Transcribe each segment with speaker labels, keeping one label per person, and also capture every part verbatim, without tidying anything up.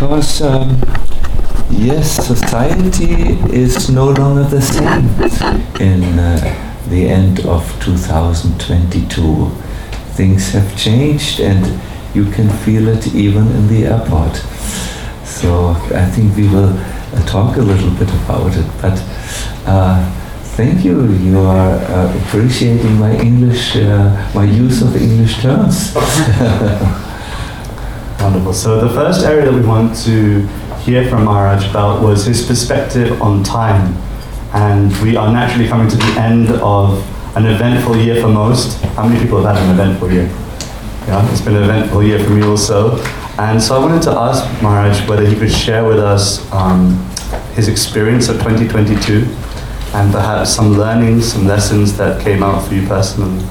Speaker 1: because um, yes, society is no longer the same in uh, the end of two thousand twenty-two. Things have changed, and you can feel it even in the airport. So I think we will uh, talk a little bit about it. But uh, thank you. You are uh, appreciating my English, uh, my use of English terms.
Speaker 2: Wonderful. So the first area that we want to hear from Maharaj about was his perspective on time. And we are naturally coming to the end of an eventful year for most. How many people have had an eventful year? Yeah, it's been an eventful year for me also. And so I wanted to ask Maharaj whether he could share with us um, his experience of twenty twenty-two and perhaps some learnings, some lessons that came out for you personally.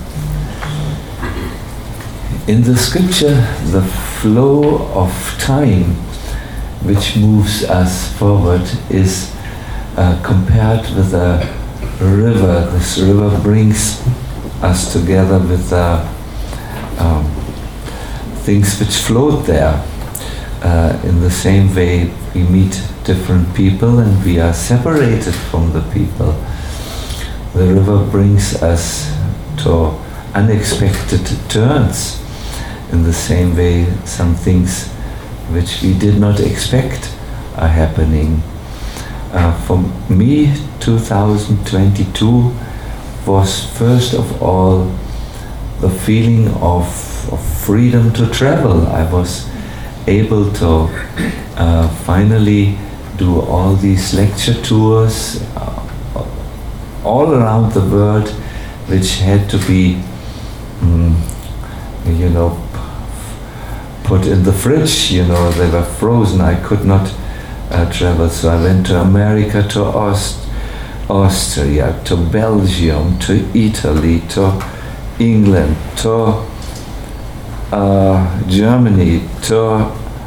Speaker 1: In the scripture, the flow of time which moves us forward is uh, compared with a river. This river brings us together with the um, things which float there. Uh, in the same way, we meet different people and we are separated from the people. The river brings us to unexpected turns. In the same way, some things which we did not expect are happening. Uh, for me, two thousand twenty-two was first of all the feeling of, of freedom to travel. I was able to uh, finally do all these lecture tours uh, all around the world, which had to be, um, you know, put in the fridge. You know, they were frozen. I could not uh, travel, so I went to America, to Aust- Austria, to Belgium, to Italy, to England, to uh, Germany, to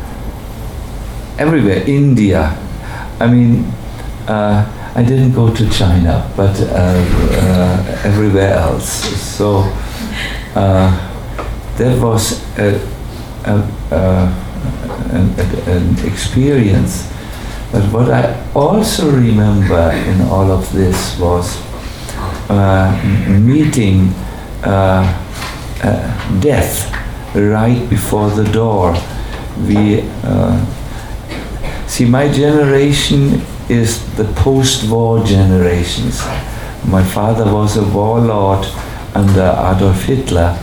Speaker 1: everywhere, India. I mean, uh, I didn't go to China, but uh, uh, everywhere else. So uh, that was a, a, a, an, an experience. But what I also remember in all of this was uh, meeting uh, uh, death right before the door. We uh, see, my generation is the post-war generations. My father was a warlord under Adolf Hitler,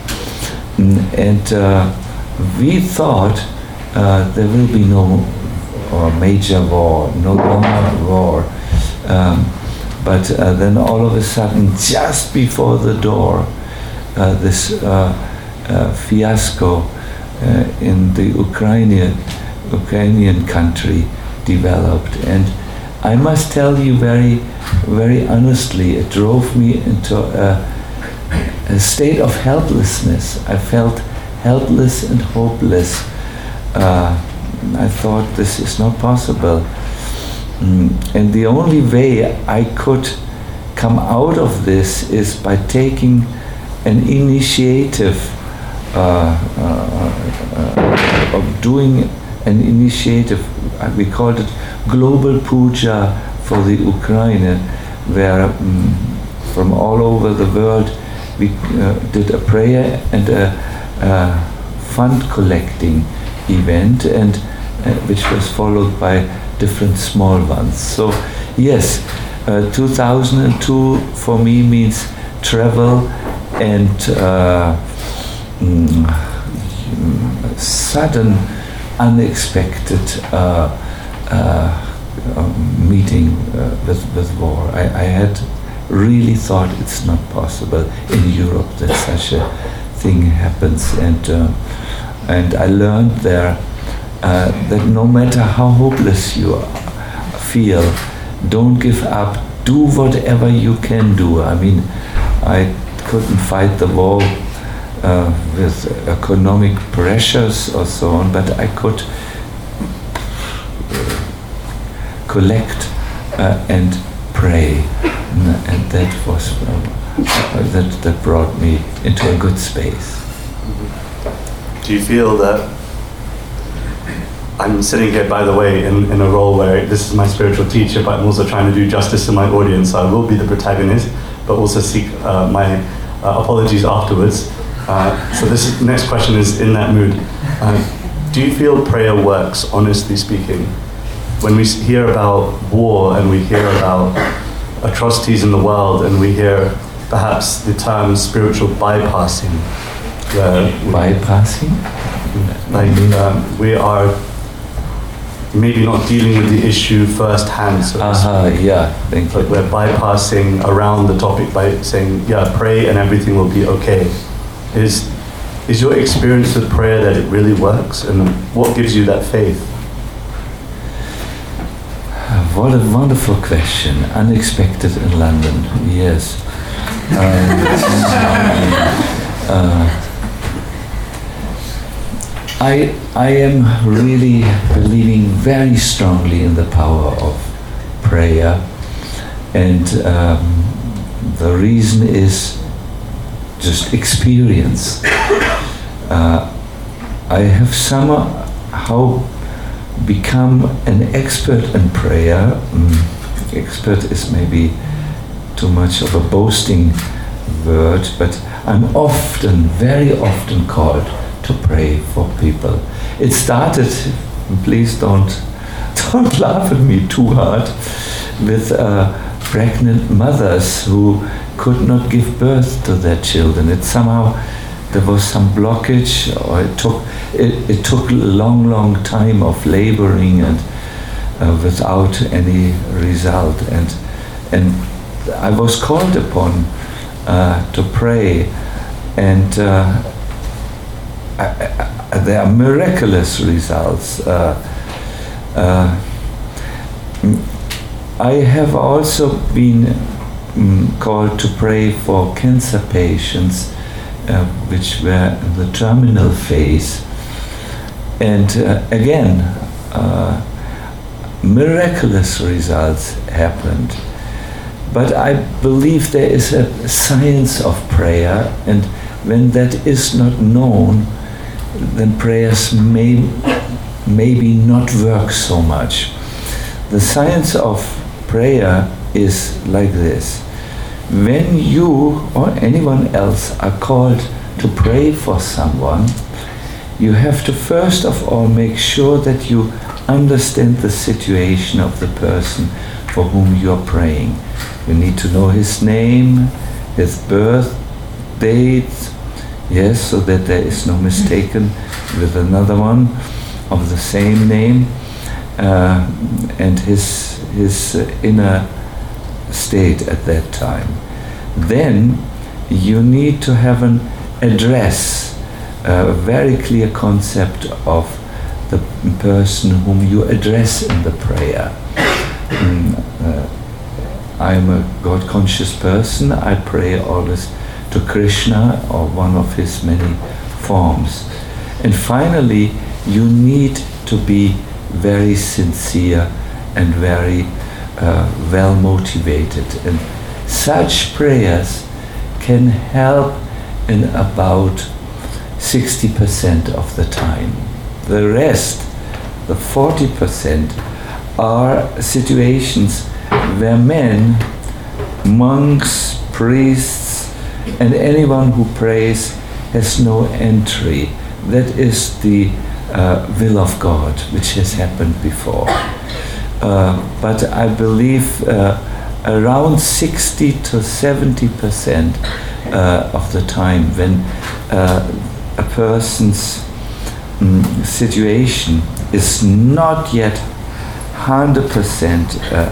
Speaker 1: and uh, we thought uh, there will be no uh, major war, no longer war. Um, but uh, then all of a sudden, just before the door, uh, this uh, uh, fiasco uh, in the Ukrainian, Ukrainian country developed. And I must tell you very, very honestly, it drove me into a, a state of helplessness. I felt helpless and hopeless. Uh, I thought, this is not possible. Mm. And the only way I could come out of this is by taking an initiative uh, uh, uh, of doing an initiative. We called it Global Puja for the Ukraine, where um, from all over the world we uh, did a prayer and a, a fund collecting event, and uh, which was followed by different small ones. So yes, uh, two thousand two for me means travel and uh, mm, sudden, unexpected uh, uh, um, meeting uh, with, with war. I, I had really thought it's not possible in Europe that such a thing happens, and uh, and I learned there uh, that no matter how hopeless you feel, don't give up. Do whatever you can do. I mean, I couldn't fight the war Uh, with economic pressures or so on, but I could collect uh, and pray, and that was uh, that that brought me into a good space.
Speaker 2: Do you feel that I'm sitting here, by the way, in, in a role where this is my spiritual teacher, but I'm also trying to do justice to my audience, so I will be the protagonist, but also seek uh, my uh, apologies afterwards. Uh, so this next question is in that mood. Uh, do you feel prayer works, honestly speaking? When we hear about war and we hear about atrocities in the world and we hear perhaps the term spiritual bypassing. Where we,
Speaker 1: bypassing?
Speaker 2: Like um, we are maybe not dealing with the issue firsthand, so
Speaker 1: uh-huh, yeah, thank
Speaker 2: but
Speaker 1: you.
Speaker 2: we're bypassing around the topic by saying, yeah, pray and everything will be okay. Is, is your experience with prayer that it really works? And what gives you that faith?
Speaker 1: What a wonderful question. Unexpected in London, yes. Um, uh, I, I am really believing very strongly in the power of prayer, and um, the reason is just experience. Uh, I have somehow become an expert in prayer. Mm, expert is maybe too much of a boasting word, but I'm often, very often called to pray for people. It started, please don't, don't laugh at me too hard, with uh, pregnant mothers who could not give birth to their children. It somehow, there was some blockage, or it took it, it took a long, long time of laboring and uh, without any result. And and I was called upon uh, to pray, and uh, I, I, there are miraculous results. Uh, uh, I have also been um, called to pray for cancer patients Uh, which were in the terminal phase, and uh, again uh, miraculous results happened. But I believe there is a science of prayer, and when that is not known, then prayers may maybe not work so much. The science of prayer is like this. When you or anyone else are called to pray for someone, you have to first of all make sure that you understand the situation of the person for whom you're praying. You need to know his name, his birth date, yes, so that there is no mistaken with another one of the same name, uh, and his, his uh, inner state at that time. Then you need to have an address, a very clear concept of the person whom you address in the prayer. Mm, uh, I'm a God-conscious person. I pray always to Krishna or one of his many forms. And finally, you need to be very sincere and very Uh, well motivated, and such prayers can help in about sixty percent of the time. The rest, the forty percent, are situations where men, monks, priests, and anyone who prays has no entry. That is the uh, will of God, which has happened before. Uh, but I believe uh, around sixty to seventy percent uh, of the time, when uh, a person's um, situation is not yet one hundred percent uh,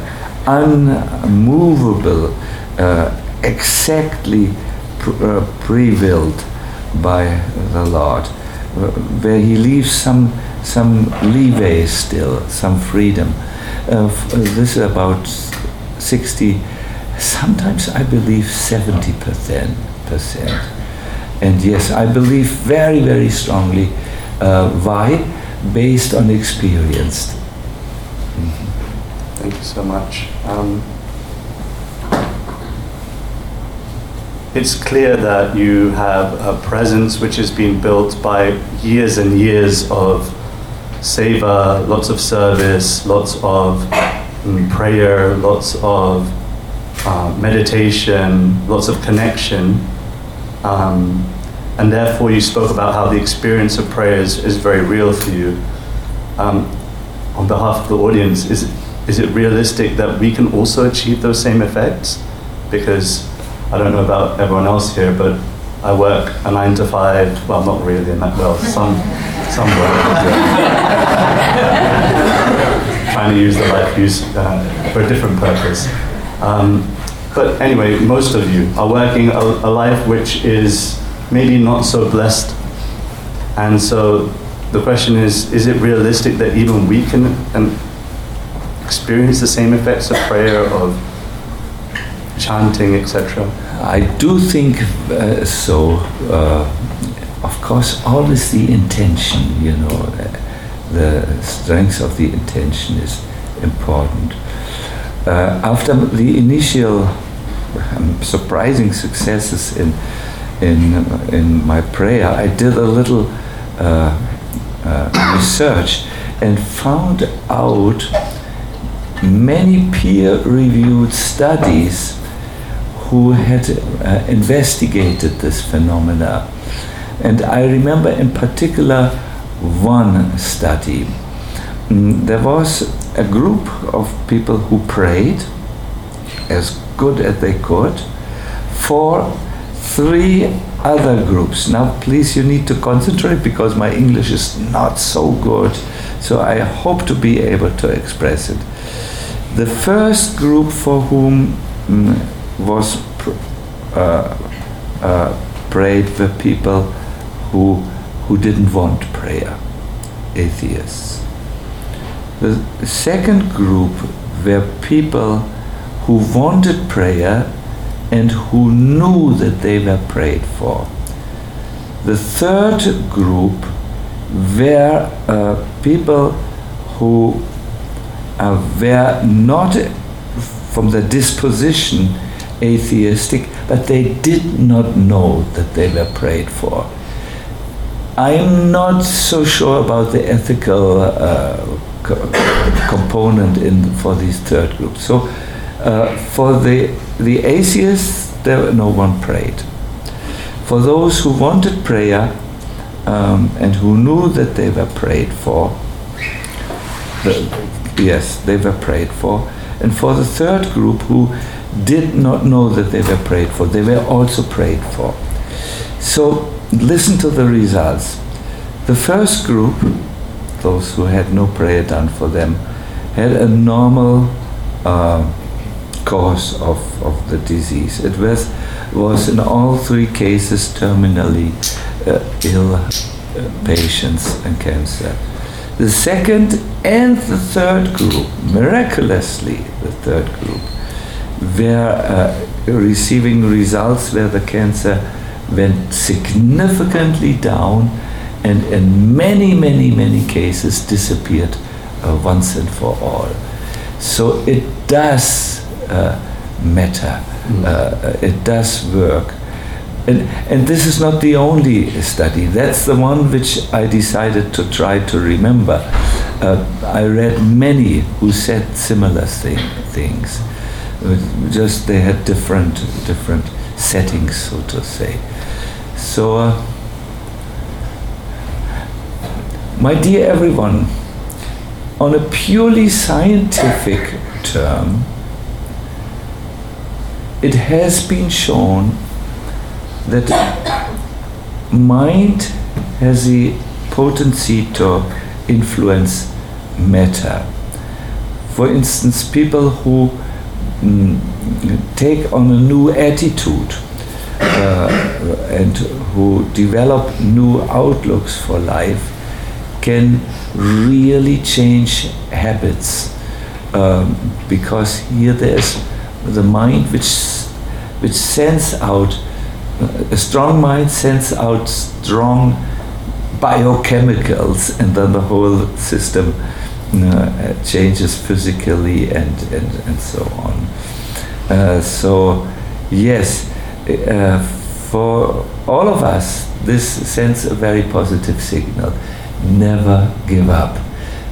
Speaker 1: unmovable, uh, exactly pr- uh, pre-willed by the Lord, uh, where he leaves some some leeway still, some freedom. Uh, this is about sixty, sometimes I believe seventy percent. And yes, I believe very, very strongly. Uh, why? Based on experience.
Speaker 2: Mm-hmm. Thank you so much. Um, it's clear that you have a presence which has been built by years and years of seva, lots of service, lots of um, prayer, lots of uh, meditation, lots of connection. Um, and therefore you spoke about how the experience of prayer is, is very real for you. Um, on behalf of the audience, is, is it realistic that we can also achieve those same effects? Because I don't know about everyone else here, but I work a nine to five, well, not really, in that, well, some, some work. Trying to use the life use uh, for a different purpose. Um, but anyway, most of you are working a, a life which is maybe not so blessed. And so the question is, is it realistic that even we can um, experience the same effects of prayer, of chanting, et cetera?
Speaker 1: I do think uh, so. Uh, of course, always the intention, you know, the strength of the intention is important. Uh, after the initial um, surprising successes in in in my prayer, I did a little uh, uh, research and found out many peer-reviewed studies who had uh, investigated this phenomena. And I remember in particular one study. Mm, there was a group of people who prayed as good as they could for three other groups. Now please, you need to concentrate because my English is not so good, so I hope to be able to express it. The first group for whom mm, was pr- uh, uh, prayed were people who who didn't want prayer, atheists. The second group were people who wanted prayer and who knew that they were prayed for. The third group were uh, people who uh, were not from the disposition atheistic, but they did not know that they were prayed for. I'm not so sure about the ethical uh, co- component in for these third groups. So uh, for the the atheists, there no one prayed. For those who wanted prayer um, and who knew that they were prayed for, the, yes, they were prayed for. And for the third group who did not know that they were prayed for, they were also prayed for. So listen to the results. The first group, those who had no prayer done for them, had a normal uh, course of, of the disease. It was, was in all three cases terminally uh, ill uh, patients and cancer. The second and the third group, miraculously the third group, were uh, receiving results where the cancer went significantly down and in many, many, many cases disappeared uh, once and for all. So it does uh, matter, mm. uh, it does work. And, and this is not the only study. That's the one which I decided to try to remember. Uh, I read many who said similar thing, things. Just they had different different settings, so to say. So, uh, my dear everyone, on a purely scientific term, it has been shown that mind has the potency to influence matter. For instance, people who mm, take on a new attitude uh, and who develop new outlooks for life can really change habits, um, because here there's the mind which which sends out, a strong mind sends out strong biochemicals, and then the whole system uh, changes physically and, and, and so on. Uh, so yes, uh, for all of us, this sends a very positive signal. Never give up.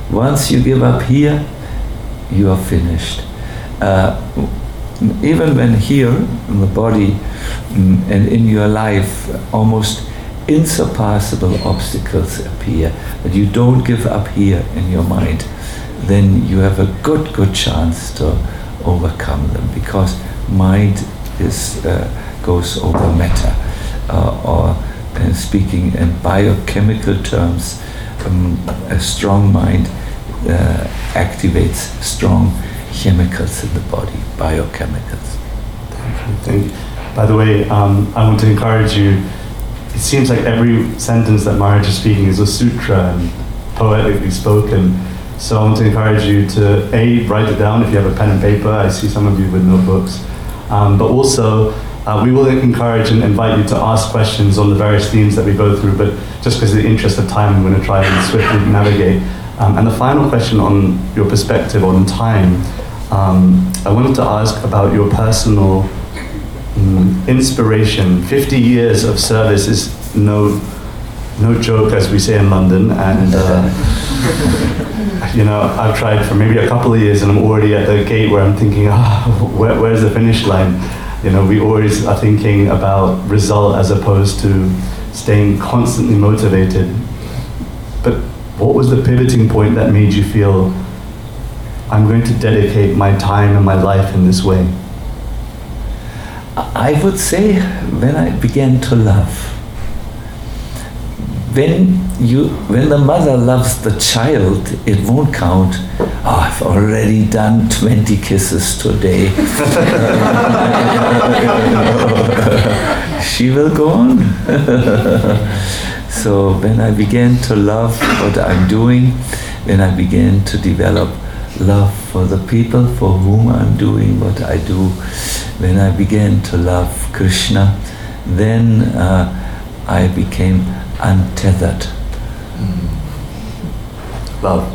Speaker 1: Once you give up here, you are finished. Uh, even when here, in the body mm, and in your life, almost insurpassable obstacles appear, but you don't give up here in your mind, then you have a good, good chance to overcome them, because mind is uh, goes over matter, uh, or uh, speaking in biochemical terms, um, a strong mind uh, activates strong chemicals in the body, biochemicals.
Speaker 2: Thank you. Thank you. By the way, um, I want to encourage you. It seems like every sentence that Maharaj is speaking is a sutra and poetically spoken. So I want to encourage you to A, write it down if you have a pen and paper. I see some of you with notebooks. Um, but also, uh, we will encourage and invite you to ask questions on the various themes that we go through, but just because of the interest of time, I'm going to try and swiftly navigate. Um, and the final question on your perspective on time, um, I wanted to ask about your personal um, inspiration. fifty years of service is no no joke, as we say in London, and uh, you know, I've tried for maybe a couple of years, and I'm already at the gate where I'm thinking, oh, where, where's the finish line? You know, we always are thinking about result as opposed to staying constantly motivated. But what was the pivoting point that made you feel, I'm going to dedicate my time and my life in this way?
Speaker 1: I would say when I began to love. When you, when the mother loves the child, it won't count. Oh, I've already done twenty kisses today. She will go on. So when I began to love what I'm doing, when I began to develop love for the people for whom I'm doing what I do, when I began to love Krishna, then uh, I became untethered.
Speaker 2: Mm. Love.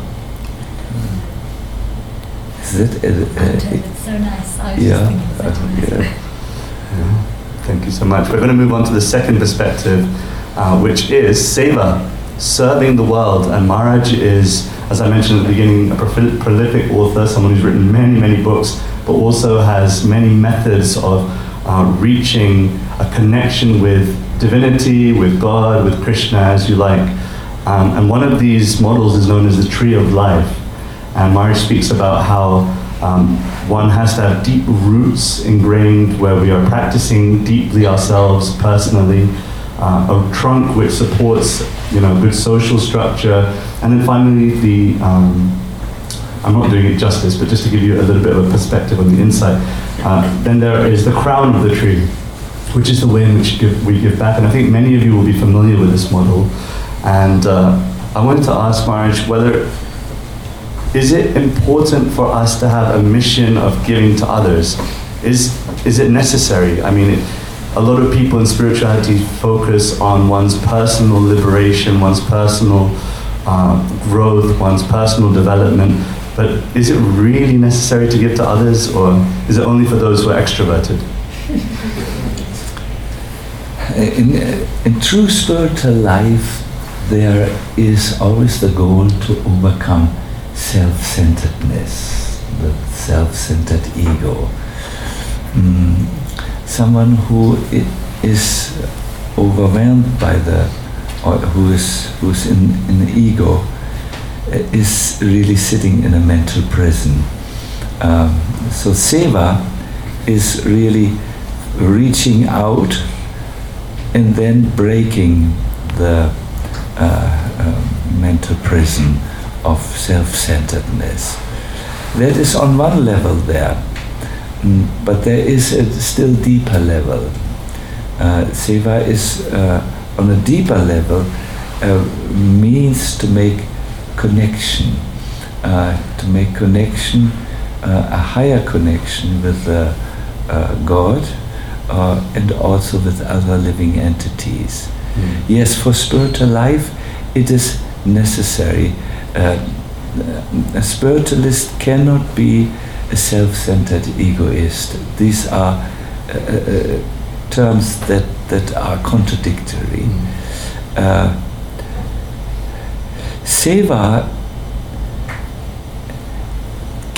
Speaker 1: Is it? Uh, uh,
Speaker 3: Untethered, so nice. I was
Speaker 1: yeah,
Speaker 3: just thinking the same.
Speaker 1: uh, yeah.
Speaker 2: Yeah. Thank you so much. We're going to move on to the second perspective, uh, which is seva, serving the world. And Maharaj is, as I mentioned at the beginning, a prol- prolific author, someone who's written many, many books, but also has many methods of uh, reaching a connection with divinity, with God, with Krishna, as you like. Um, and one of these models is known as the Tree of Life. And Maharaj speaks about how um, one has to have deep roots ingrained where we are practicing deeply ourselves personally, uh, a trunk which supports, you know, good social structure, and then finally the, um, I'm not doing it justice, but just to give you a little bit of a perspective on the inside, uh, then there is the crown of the tree, which is the way in which give, we give back. And I think many of you will be familiar with this model. And uh, I wanted to ask Maharaj whether, is it important for us to have a mission of giving to others? Is, is it necessary? I mean, it, a lot of people in spirituality focus on one's personal liberation, one's personal uh, growth, one's personal development. But is it really necessary to give to others, or is it only for those who are extroverted?
Speaker 1: In, in true spiritual life, there is always the goal to overcome self-centeredness, the self-centered ego. Mm, someone who is overwhelmed by the, or who is who's in, in the ego, is really sitting in a mental prison. Um, so seva is really reaching out and then breaking the uh, uh, mental prison of self-centeredness. That is on one level there, mm, but there is a still deeper level. Uh, seva is uh, on a deeper level, uh, means to make connection, uh, to make connection, uh, a higher connection with uh, uh, God, uh, and also with other living entities. Mm. Yes, for spiritual life, it is necessary. Uh, a spiritualist cannot be a self-centered egoist. These are uh, uh, terms that, that are contradictory. Mm. Uh, seva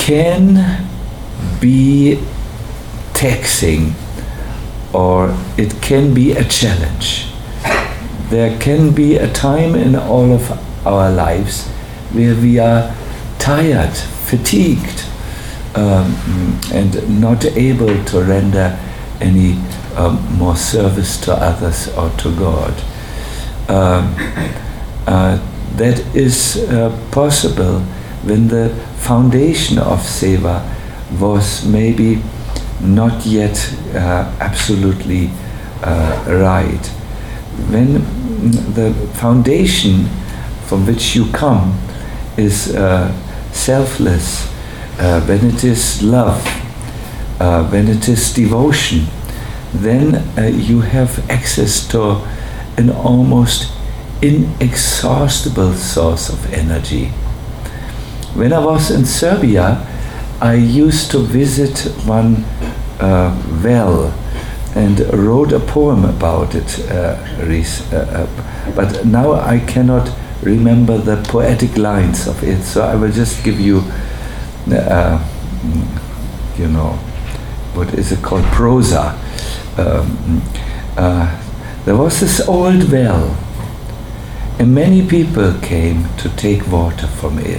Speaker 1: can be taxing, or it can be a challenge. There can be a time in all of our lives where we are tired, fatigued, um, and not able to render any um, more service to others or to God. Um, uh, that is uh, possible when the foundation of seva was maybe not yet uh, absolutely uh, right. When the foundation from which you come is uh, selfless, uh, when it is love, uh, when it is devotion, then uh, you have access to an almost inexhaustible source of energy. When I was in Serbia, I used to visit one uh, well and wrote a poem about it, uh, uh, but now I cannot remember the poetic lines of it, so I will just give you, uh, you know, what is it called, prosa. Um, uh, there was this old well, and many people came to take water from it.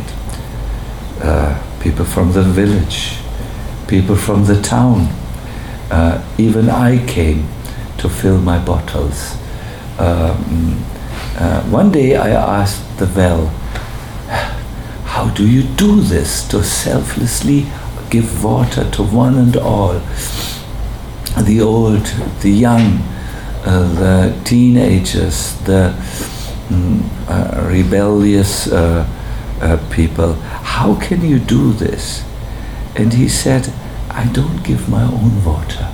Speaker 1: Uh, people from the village, people from the town. Uh, even I came to fill my bottles. Um, uh, one day I asked the well, how do you do this, to selflessly give water to one and all? The old, the young, uh, the teenagers, the um, uh, rebellious uh, uh, people. How can you do this? And he said, I don't give my own water.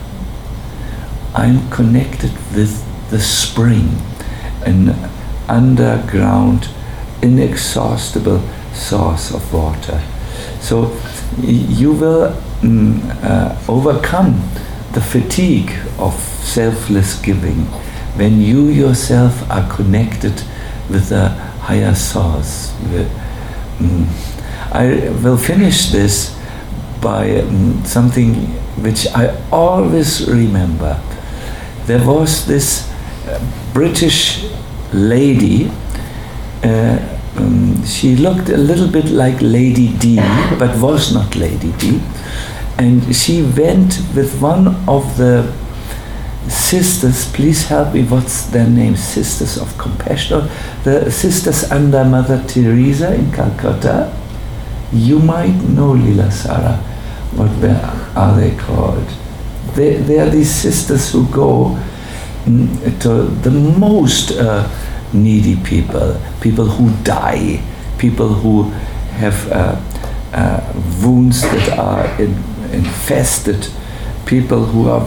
Speaker 1: I'm connected with the spring, an underground, inexhaustible source of water. So you will mm, uh, overcome the fatigue of selfless giving when you yourself are connected with a higher source. Mm. I will finish this by um, something which I always remember. There was this uh, British lady, uh, um, she looked a little bit like Lady D, but was not Lady D, and she went with one of the sisters, please help me, what's their name, Sisters of Compassion, or the sisters under Mother Teresa in Calcutta. You might know, Lila Sara, what are they called? They, they are these sisters who go mm, to the most uh, needy people, people who die, people who have uh, uh, wounds that are in, infested, people who are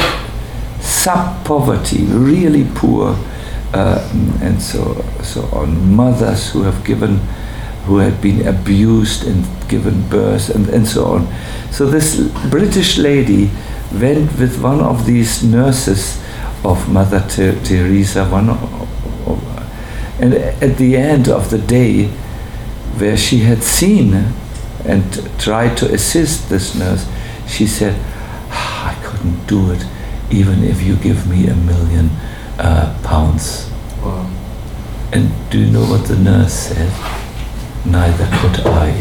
Speaker 1: sub-poverty, really poor, uh, and so, so on, mothers who have given who had been abused and given birth, and, and so on. So this British lady went with one of these nurses of Mother Ter- Teresa, one of, of, and at the end of the day, where she had seen and tried to assist this nurse, she said, I couldn't do it even if you give me a million uh, pounds. Wow. And do you know what the nurse said? Neither could I.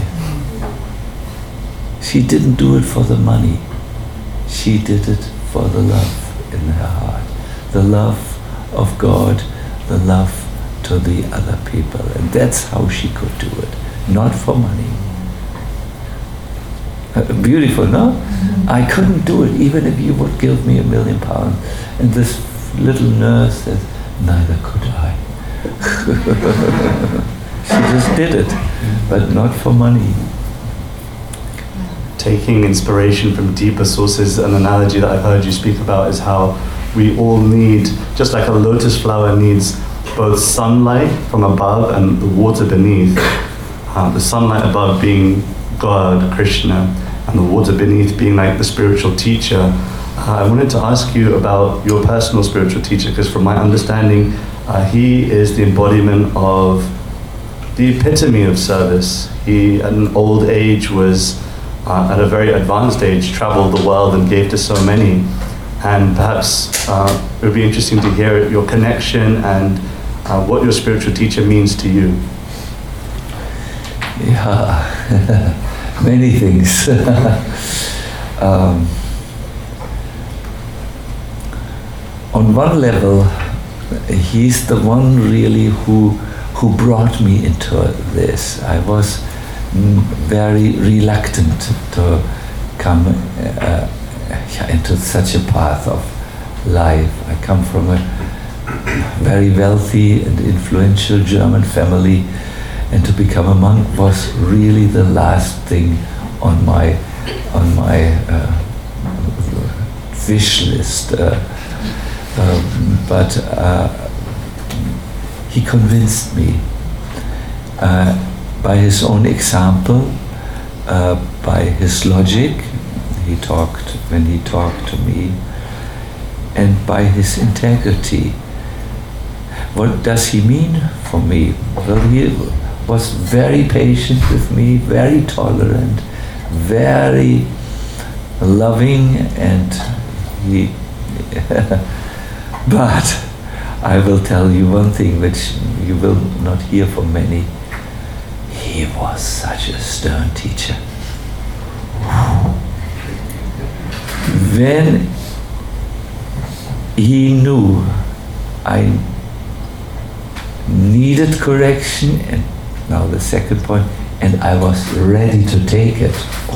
Speaker 1: She didn't do it for the money. She did it for the love in her heart. The love of God, the love to the other people. And that's how she could do it. Not for money. Uh, beautiful, no? Mm-hmm. I couldn't do it even if you would give me a million pounds. And this little nurse says, neither could I. She just did it, but not for money.
Speaker 2: Taking inspiration from deeper sources, an analogy that I've heard you speak about is how we all need, just like a lotus flower needs both sunlight from above and the water beneath. Uh, the sunlight above being God, Krishna, and the water beneath being like the spiritual teacher. Uh, I wanted to ask you about your personal spiritual teacher, because from my understanding, uh, he is the embodiment of the epitome of service. He, at an old age, was uh, at a very advanced age, traveled the world and gave to so many. And perhaps uh, it would be interesting to hear your connection and uh, what your spiritual teacher means to you.
Speaker 1: Yeah, many things. um, on one level, he's the one really who who brought me into this. I was mm, very reluctant to come uh, into such a path of life. I come from a very wealthy and influential German family, and to become a monk was really the last thing on my on my uh, wish list. Uh, um, but uh, he convinced me uh, by his own example, uh, by his logic. He talked when he talked to me, and by his integrity. What does he mean for me? Well, he was very patient with me, very tolerant, very loving, and he. But I will tell you one thing which you will not hear from many. He was such a stern teacher. When he knew I needed correction, and now the second point, and I was ready to take it.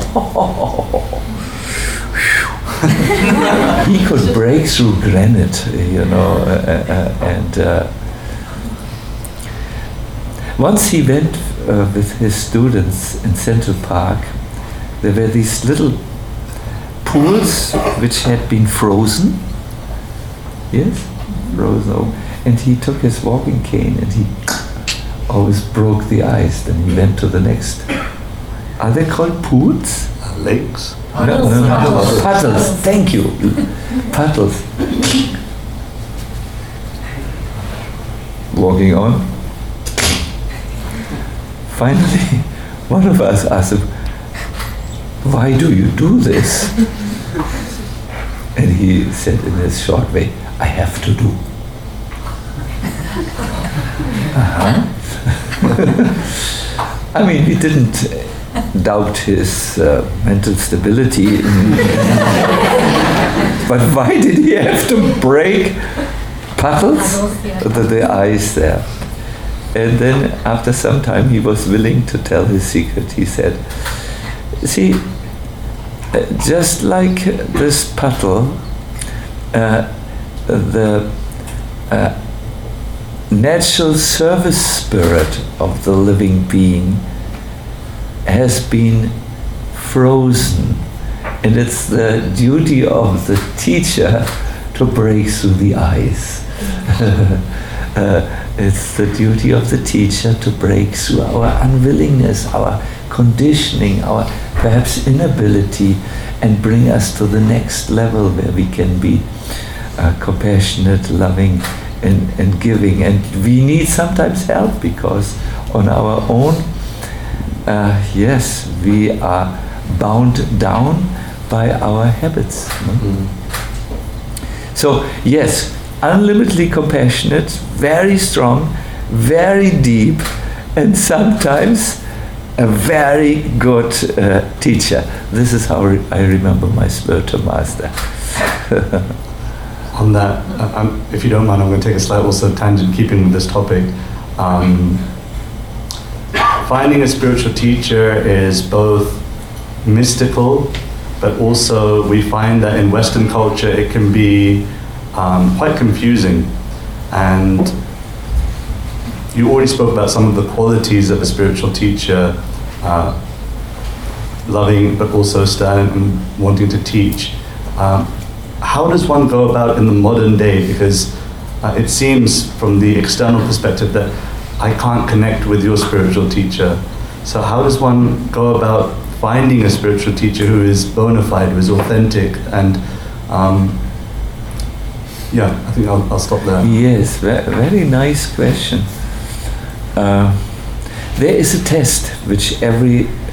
Speaker 1: He could break through granite, you know, uh, uh, and uh, once he went uh, with his students in Central Park. There were these little pools which had been frozen. Yes, frozen. And he took his walking cane and he always broke the ice. Then he went to the next. Are they called pools?
Speaker 2: Uh, lakes.
Speaker 1: No, no, no, no. Puddles. Thank you. Puddles. Walking on. Finally, one of us asked him, "Why do you do this?" And he said in his short way, "I have to do." Uh-huh. I mean, we didn't doubt his uh, mental stability. But why did he have to break puddles? The, the ice there. And then after some time he was willing to tell his secret. He said, "See, uh, just like this puddle, uh, the uh, natural service spirit of the living being has been frozen, and it's the duty of the teacher to break through the ice." uh, it's the duty of the teacher to break through our unwillingness, our conditioning, our perhaps inability, and bring us to the next level where we can be uh, compassionate, loving, and, and giving. And we need sometimes help, because on our own, uh, yes, we are bound down by our habits. Mm-hmm. So, yes, unlimitedly compassionate, very strong, very deep, and sometimes a very good uh, teacher. This is how re- I remember my spiritual master.
Speaker 2: On that, uh, um, if you don't mind, I'm going to take a slight also tangent, keeping with this topic. Um, finding a spiritual teacher is both mystical, but also we find that in Western culture it can be um, quite confusing. And you already spoke about some of the qualities of a spiritual teacher, uh, loving but also stern and wanting to teach. Um, how does one go about in the modern day? Because uh, it seems from the external perspective that I can't connect with your spiritual teacher. So how does one go about finding a spiritual teacher who is bona fide, who is authentic? And um, yeah, I think I'll, I'll stop there.
Speaker 1: Yes, ve- very nice question. Uh, there is a test which every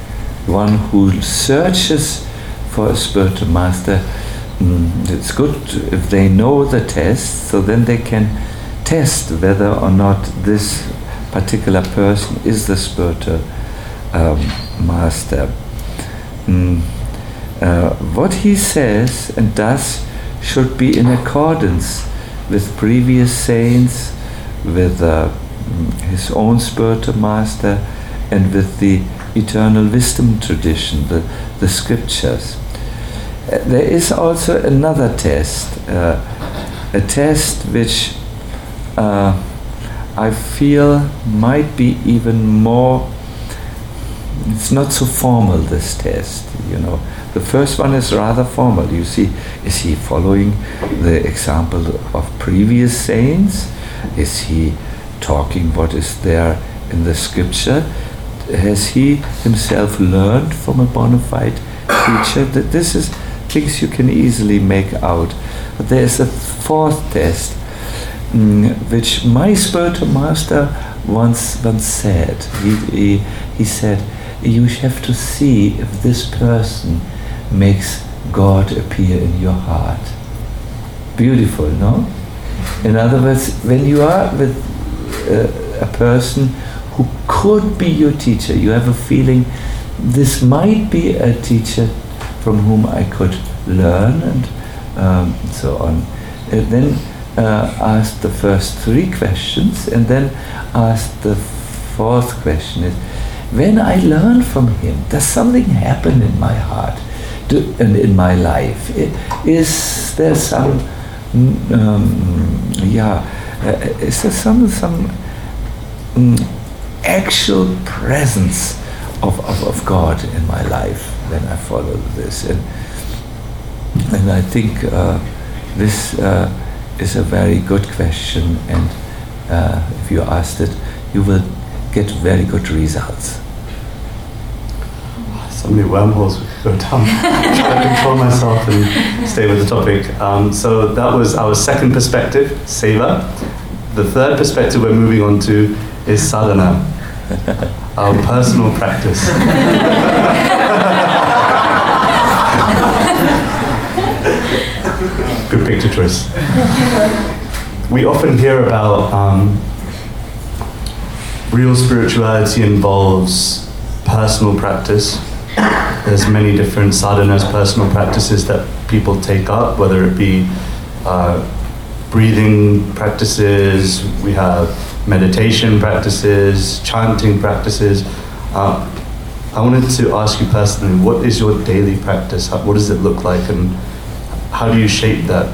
Speaker 1: one who searches for a spiritual master, mm, it's good if they know the test, so then they can test whether or not this particular person is the spiritual um, master. Mm, uh, what he says and does should be in accordance with previous saints, with uh, his own spiritual master, and with the eternal wisdom tradition, the, the scriptures. Uh, there is also another test, uh, a test which uh, I feel might be even more, it's not so formal, this test, you know. The first one is rather formal. You see, is he following the example of previous saints? Is he talking what is there in the scripture? Has he himself learned from a bona fide teacher? That this is things you can easily make out. But there is a fourth test, mm, which my spiritual master once once said. He, he he said, you have to see if this person makes God appear in your heart. Beautiful, no? In other words, when you are with uh, a person who could be your teacher, you have a feeling this might be a teacher from whom I could learn, and um, so on. And then uh, ask the first three questions, and then ask the fourth question is, when I learn from him, does something happen in my heart? Do, and in my life, is there some, um, yeah, uh, is there some some um, actual presence of, of, of God in my life when I follow this? And and I think uh, this uh, is a very good question, and uh, if you asked it, you will get very good results.
Speaker 2: So many wormholes we could go down. Try to control myself and stay with the topic. Um, so that was our second perspective, seva. The third perspective we're moving on to is sadhana, our personal practice. Good picture choice. We often hear about um, real spirituality involves personal practice. There's many different sadhanas, personal practices that people take up, whether it be uh, breathing practices, we have meditation practices, chanting practices. Uh, I wanted to ask you personally, what is your daily practice? How, what does it look like, and how do you shape that?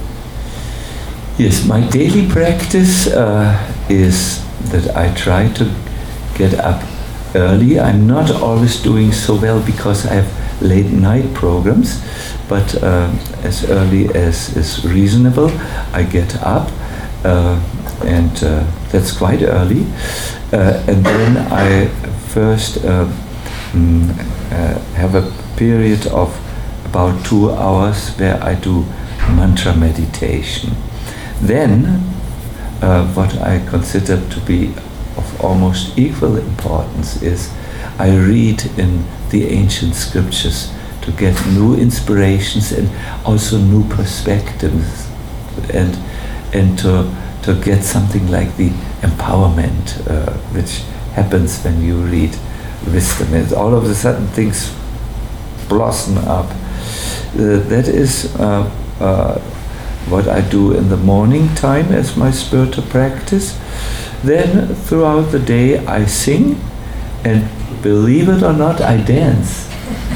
Speaker 1: Yes, my daily practice uh, is that I try to get up early. I'm not always doing so well because I have late night programs, but uh, as early as is reasonable, I get up, uh, and uh, that's quite early. Uh, and then I first uh, mm, uh, have a period of about two hours where I do mantra meditation. Then, uh, what I consider to be of almost equal importance is I read in the ancient scriptures to get new inspirations and also new perspectives, and and to to get something like the empowerment uh, which happens when you read wisdom. And all of a sudden things blossom up. Uh, that is uh, uh, what I do in the morning time as my spiritual practice. Then throughout the day I sing, and believe it or not, I dance.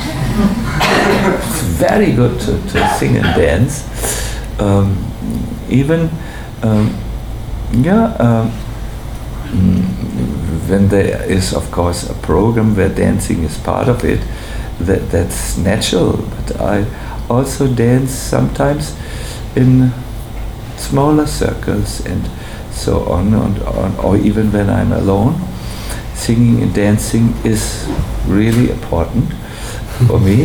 Speaker 1: It's very good to, to sing and dance. Um, even, um, yeah, um, when there is, of course, a program where dancing is part of it, that that's natural. But I also dance sometimes in smaller circles and so on and on, or even when I'm alone. Singing and dancing is really important for me.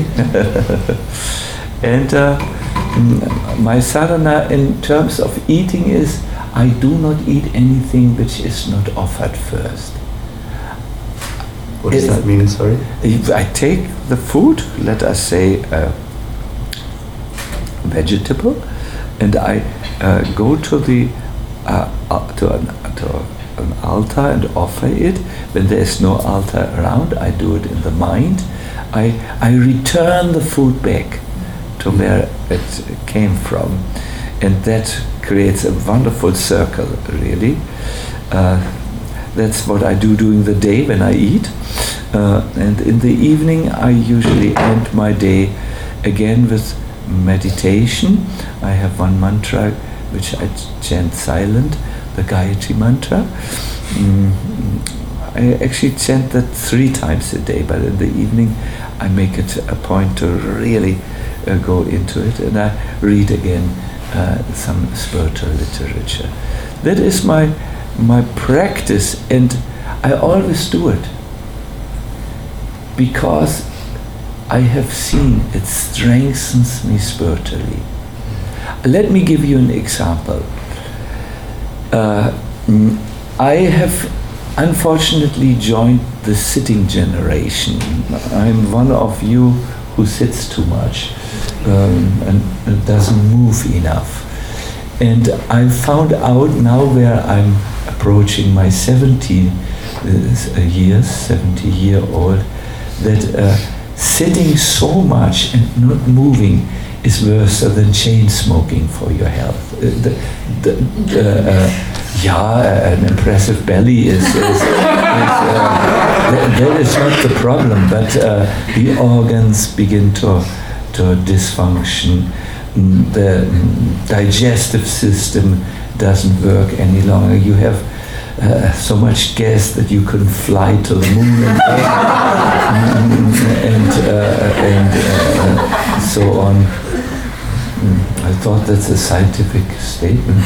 Speaker 1: And uh, my sadhana in terms of eating is I do not eat anything which is not offered first.
Speaker 2: What does
Speaker 1: It-
Speaker 2: that mean, sorry?
Speaker 1: If I take the food, let us say a vegetable, and I uh, go to the uh, uh, to, an, to an altar and offer it. When there is no altar around, I do it in the mind. I I return the food back to where it came from, and that creates a wonderful circle, really. Uh, that's what I do during the day when I eat. Uh, and in the evening, I usually end my day again with meditation. I have one mantra which I chant silent, the Gayatri mantra. Mm, I actually chant that three times a day, but in the evening I make it a point to really uh, go into it, and I read again uh, some spiritual literature. That is my my practice, and I always do it because I have seen it strengthens me spiritually. Let me give you an example. Uh, I have unfortunately joined the sitting generation. I'm one of you who sits too much um, and, and doesn't move enough. And I found out now, where I'm approaching my seventy uh, years, seventy year old, that uh, sitting so much and not moving is worse than chain smoking for your health. Uh, the, the, uh, uh, yeah, an impressive belly is, is, is uh, that, that is not the problem, but uh, the organs begin to, to dysfunction. The digestive system doesn't work any longer. You have uh, so much gas that you couldn't fly to the moon and and, uh, and uh, so on. I thought that's a scientific statement.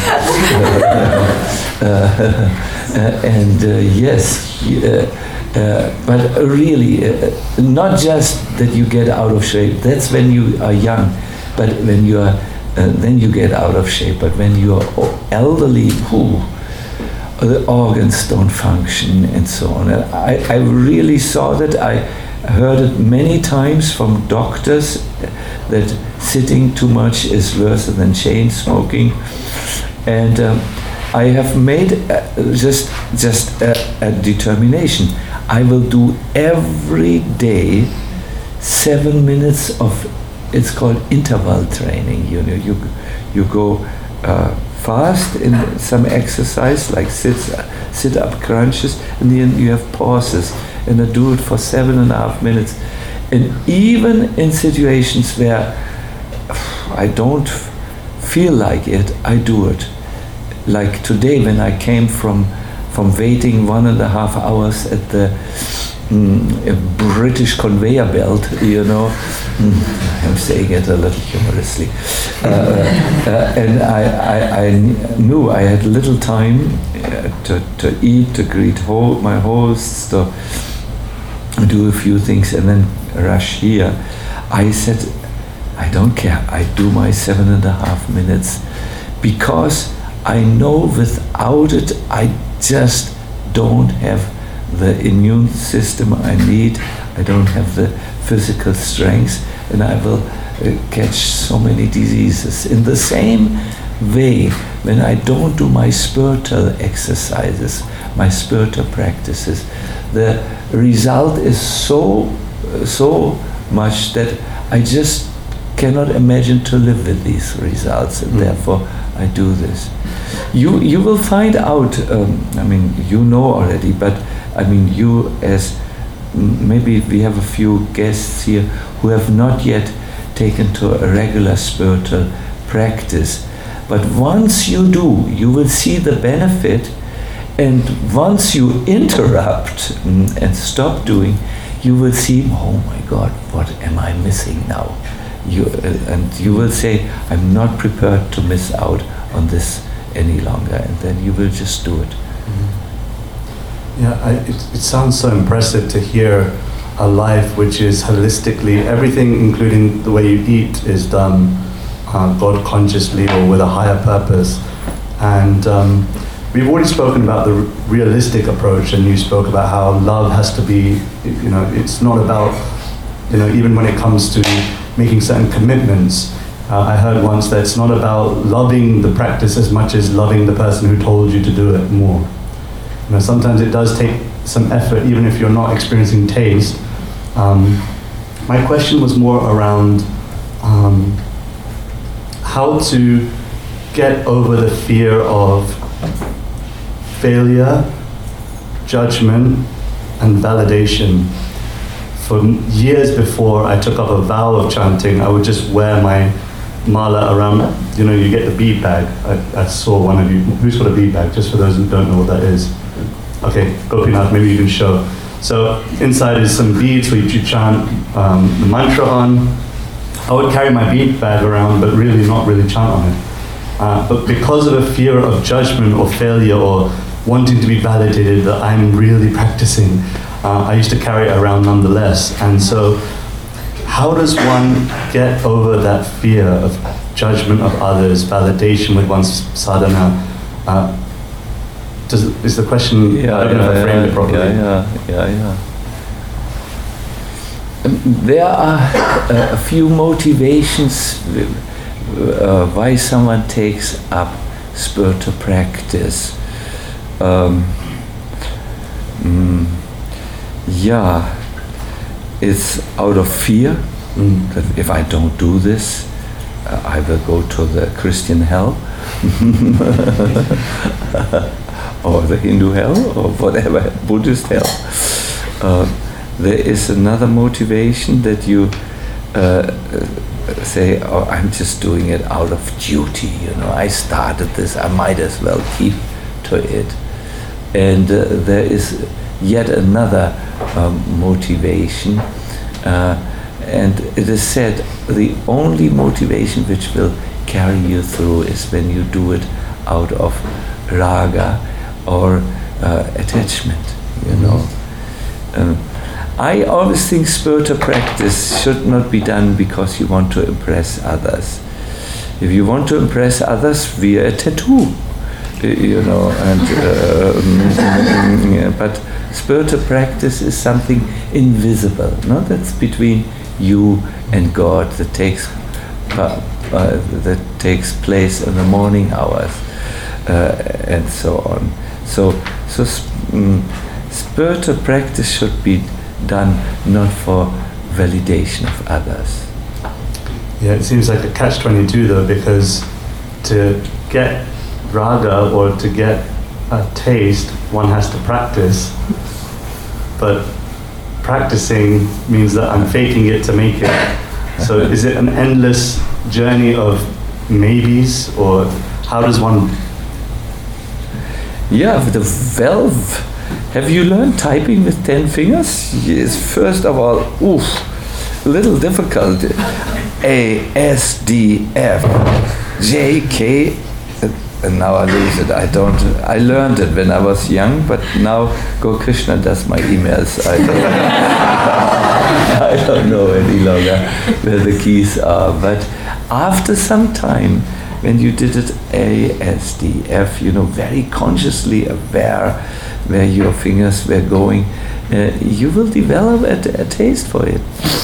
Speaker 1: uh, uh, and uh, yes, uh, uh, but really, uh, not just that you get out of shape. That's when you are young. But when you are, uh, then you get out of shape. But when you are elderly, whew, the organs don't function and so on. And I, I really saw that. I heard it many times from doctors that sitting too much is worse than chain smoking. And um, I have made uh, just just a, a determination. I will do every day seven minutes of. It's called interval training. You know, you you go uh, fast in some exercise like sit sit up crunches, and then you have pauses, and I do it for seven and a half minutes. And even in situations where I don't feel like it, I do it. Like today, when I came from from waiting one and a half hours at the Mm, a British conveyor belt, you know. Mm, I'm saying it a little humorously. Uh, uh, and I, I, I knew I had little time uh, to, to eat, to greet ho- my hosts, to do a few things, and then rush here. I said, I don't care, I do my seven and a half minutes, because I know without it, I just don't have the immune system I need. I don't have the physical strength, and I will uh, catch so many diseases. In the same way, when I don't do my spiritual exercises, my spiritual practices, the result is so, so much that I just cannot imagine to live with these results, and mm. therefore I do this. You, you will find out, um, I mean, you know already, but I mean, you as, maybe we have a few guests here who have not yet taken to a regular spiritual practice. But once you do, you will see the benefit, and once you interrupt and stop doing, you will see, oh my God, what am I missing now? You, uh, and you will say, I'm not prepared to miss out on this any longer, and then you will just do it.
Speaker 2: Mm-hmm. Yeah, I, it, it sounds so impressive to hear a life which is holistically, everything including the way you eat is done uh, God consciously or with a higher purpose. And um, we've already spoken about the realistic approach, and you spoke about how love has to be, you know, it's not about, you know, even when it comes to making certain commitments. Uh, I heard once that it's not about loving the practice as much as loving the person who told you to do it more. You know, sometimes it does take some effort, even if you're not experiencing taste. Um, my question was more around um, how to get over the fear of failure, judgment, and validation. For years before I took up a vow of chanting, I would just wear my mala around, you know, you get the bead bag. I, I saw one of you. Who's got a bead bag? Just for those who don't know what that is. Okay, Gopinath, maybe you can show. So inside is some beads which you chant um, the mantra on. I would carry my bead bag around, but really not really chant on it. Uh, but because of a fear of judgment or failure or wanting to be validated that I'm really practicing, uh, I used to carry it around nonetheless. And so, how does one get over that fear of judgment of others, validation with one's sadhana? Uh, does, is the question,
Speaker 1: yeah,
Speaker 2: I don't
Speaker 1: yeah,
Speaker 2: know if I framed
Speaker 1: yeah,
Speaker 2: it properly.
Speaker 1: Yeah, yeah, yeah, yeah. Um, there are uh, a few motivations uh, why someone takes up spiritual practice. Um, mm, yeah, it's out of fear mm. that if I don't do this, uh, I will go to the Christian hell or the Hindu hell or whatever, Buddhist hell. Uh, there is another motivation that you uh, say, oh, I'm just doing it out of duty, you know, I started this, I might as well keep to it. And uh, there is yet another um, motivation, uh, and it is said the only motivation which will carry you through is when you do it out of raga or uh, attachment, you know. Um, I always think spiritual practice should not be done because you want to impress others. If you want to impress others via a tattoo, you know, and uh, yeah, but spiritual practice is something invisible, no? That's between you and God, that takes uh, uh, that takes place in the morning hours, uh, and so on. So, so um, spiritual practice should be done not for validation of others.
Speaker 2: Yeah, it seems like a catch twenty-two though, because to get raga or to get a taste, one has to practice. But practicing means that I'm faking it to make it. So is it an endless journey of maybes, or how does one?
Speaker 1: Yeah, the valve. Have you learned typing with ten fingers? Yes, first of all, oof, a little difficult. A, S, D, F, J, K, and now I lose it. I don't, I learned it when I was young, but now Go Krishna does my emails. I don't, I don't know any longer where the keys are. But after some time, when you did it A, S, D, F, you know, very consciously aware where your fingers were going, uh, you will develop a, a taste for it.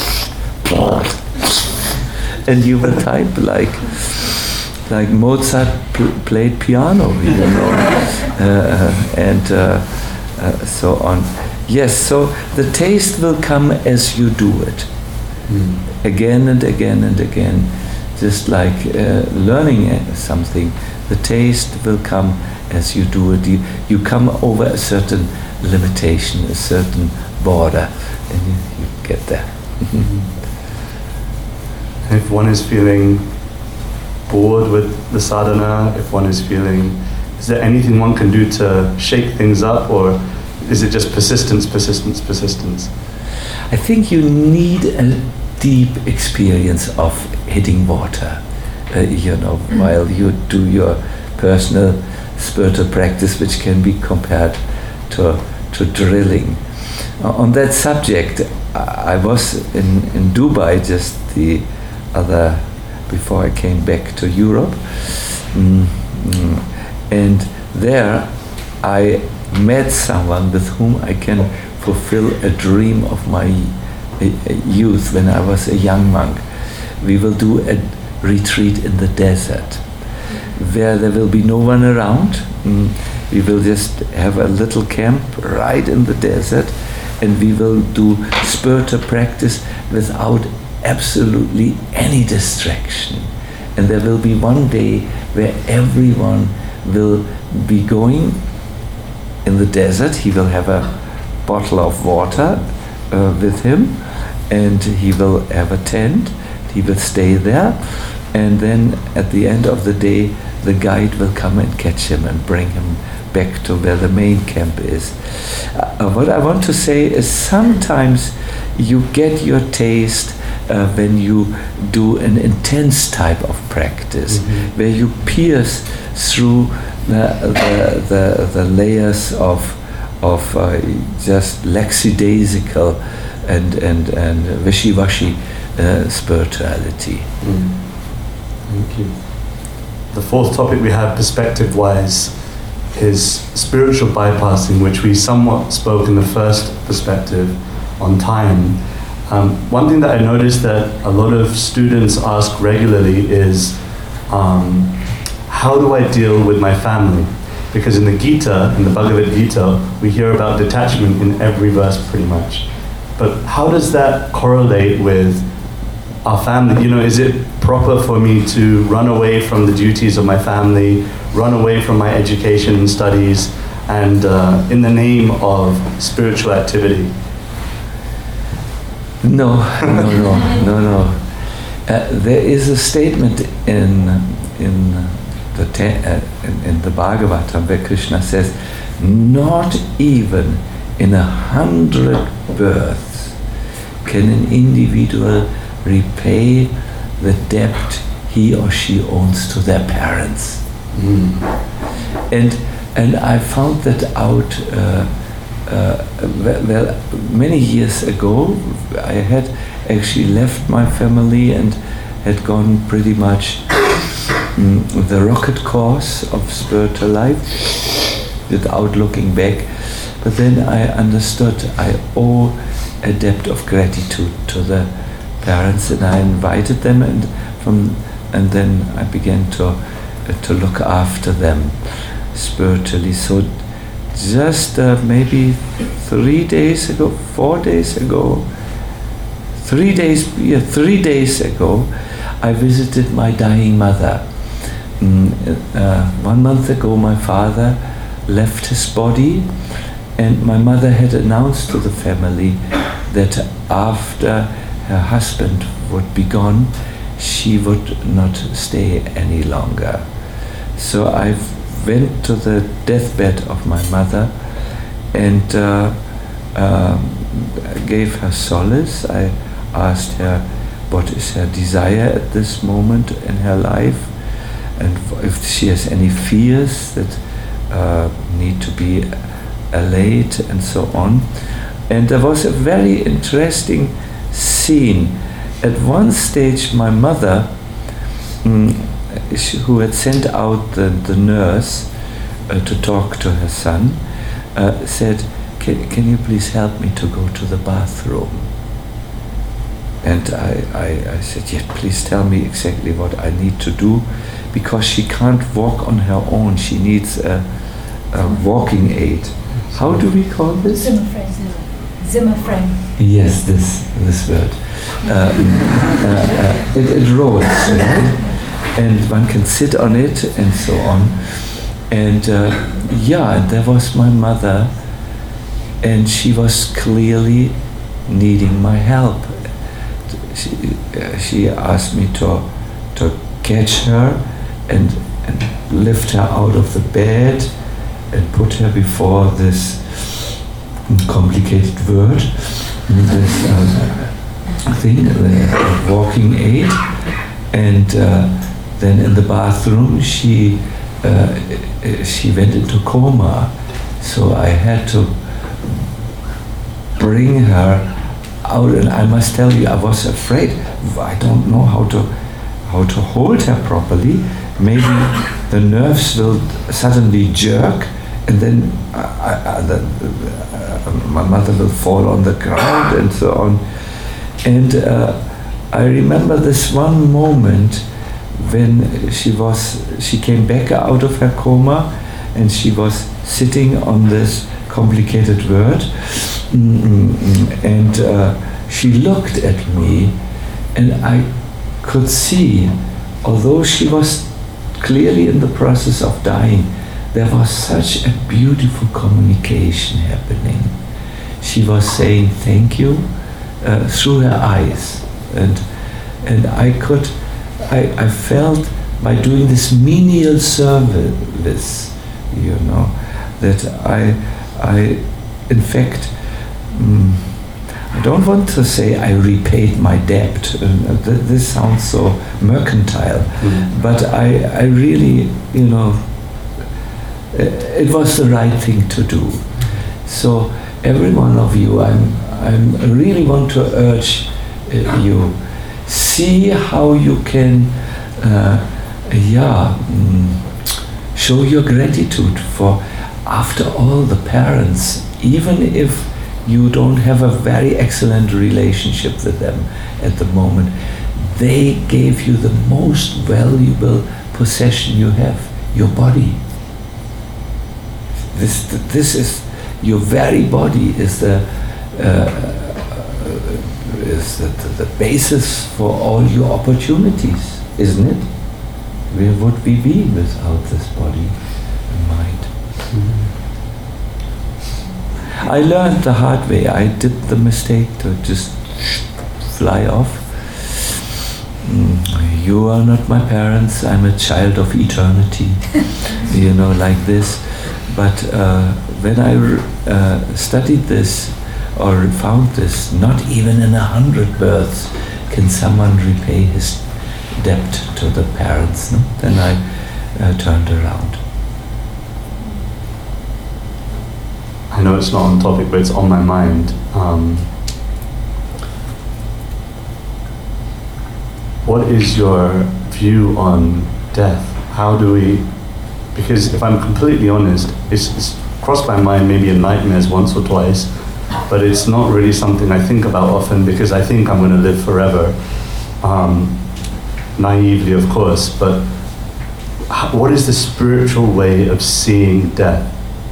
Speaker 1: And you will type like like Mozart pl- played piano, you know, uh, and uh, uh, so on. Yes, so the taste will come as you do it, mm. again and again and again. Just like uh, learning something, the taste will come as you do it. You, you come over a certain limitation, a certain border, and you, you get there.
Speaker 2: If one is feeling bored with the sadhana, if one is feeling, is there anything one can do to shake things up, or is it just persistence, persistence, persistence?
Speaker 1: I think you need a deep experience of hitting water, uh, you know, mm. while you do your personal spiritual practice, which can be compared to to drilling. Uh, on that subject, I, I was in, in Dubai just the other, before I came back to Europe, mm, mm, and there I met someone with whom I can fulfill a dream of my youth when I was a young monk. We will do a retreat in the desert where there will be no one around. Mm. We will just have a little camp right in the desert, and we will do spiritual practice without absolutely any distraction. And there will be one day where everyone will be going in the desert. He will have a bottle of water uh, with him, and he will have a tent. He will stay there, and then at the end of the day, the guide will come and catch him and bring him back to where the main camp is. Uh, what I want to say is sometimes you get your taste uh, when you do an intense type of practice, mm-hmm. where you pierce through the, the, the, the layers of, of uh, just lackadaisical and, and, and wishy-washy uh, spirituality.
Speaker 2: Mm. Thank you. The fourth topic we have, perspective-wise, is spiritual bypassing, which we somewhat spoke in the first perspective on time. Um, one thing that I noticed that a lot of students ask regularly is, um, how do I deal with my family? Because in the Gita, in the Bhagavad Gita, we hear about detachment in every verse pretty much. But how does that correlate with our family? You know, is it proper for me to run away from the duties of my family, run away from my education and studies, and uh, in the name of spiritual activity?
Speaker 1: No, no, no, no, no. Uh, there is a statement in in the te- uh, in, in the Bhagavatam where Krishna says, "Not even in a hundred births can an individual repay the debt he or she owns to their parents." Mm. And and I found that out uh, uh, well, well, many years ago. I had actually left my family and had gone pretty much mm, the rocket course of spiritual life without looking back. But then I understood I owe a debt of gratitude to the parents, and I invited them, and from and then I began to uh, to look after them spiritually. So just uh, maybe three days ago, four days ago, three days, yeah, three days ago, I visited my dying mother. Mm, uh, one month ago, my father left his body, and my mother had announced to the family that after her husband would be gone, she would not stay any longer. So I went to the deathbed of my mother and uh, uh, gave her solace. I asked her what is her desire at this moment in her life, and if she has any fears that uh, need to be allayed and so on. And there was a very interesting scene. At one stage, my mother, mm, she, who had sent out the, the nurse uh, to talk to her son, uh, said, can, can you please help me to go to the bathroom? And I, I, I said, yeah, please tell me exactly what I need to do, because she can't walk on her own. She needs a, a walking aid. How do we call this?
Speaker 3: Zimmer frame. Zimmer frame.
Speaker 1: Yes, this this word. Uh, uh, uh, it, it rolls, you know? And one can sit on it and so on. And uh, yeah, and there was my mother, and she was clearly needing my help. She, uh, she asked me to to catch her and, and lift her out of the bed and put her before this complicated word, this uh, thing, the walking aid. And uh, then in the bathroom she uh, she went into coma, so I had to bring her out, and I must tell you, I was afraid. I don't know how to how to hold her properly. Maybe the nerves will suddenly jerk and then I, I, I, the, uh, my mother will fall on the ground and so on. And uh, I remember this one moment when she was, she came back out of her coma, and she was sitting on this complicated word, mm-hmm. and uh, she looked at me, and I could see, although she was clearly in the process of dying, there was such a beautiful communication happening. She was saying thank you uh, through her eyes, and and I could, I, I felt by doing this menial service, you know, that I, I, in fact, um, I don't want to say I repaid my debt. Uh, th- this sounds so mercantile, mm-hmm. but I, I really, you know, it was the right thing to do. So every one of you, I'm, I'm, I really want to urge uh, you, see how you can, uh, yeah, mm, show your gratitude for, after all, the parents, even if you don't have a very excellent relationship with them at the moment, they gave you the most valuable possession you have, your body. This, this is, your very body is the, uh, is the, the, the basis for all your opportunities, isn't it? Where would we be without this body and mind? Mm-hmm. I learned the hard way. I did the mistake to just fly off. Mm, you are not my parents, I'm a child of eternity, you know, like this. But uh, when I uh, studied this or found this, not even in a hundred births can someone repay his debt to the parents. No? Then I uh, turned around.
Speaker 2: I know it's not on topic, but it's on my mind. Um, what is your view on death? How do we, because if I'm completely honest, it's, it's crossed my mind maybe in nightmares once or twice, but it's not really something I think about often because I think I'm going to live forever. Um, naively, of course, but what is the spiritual way of seeing death?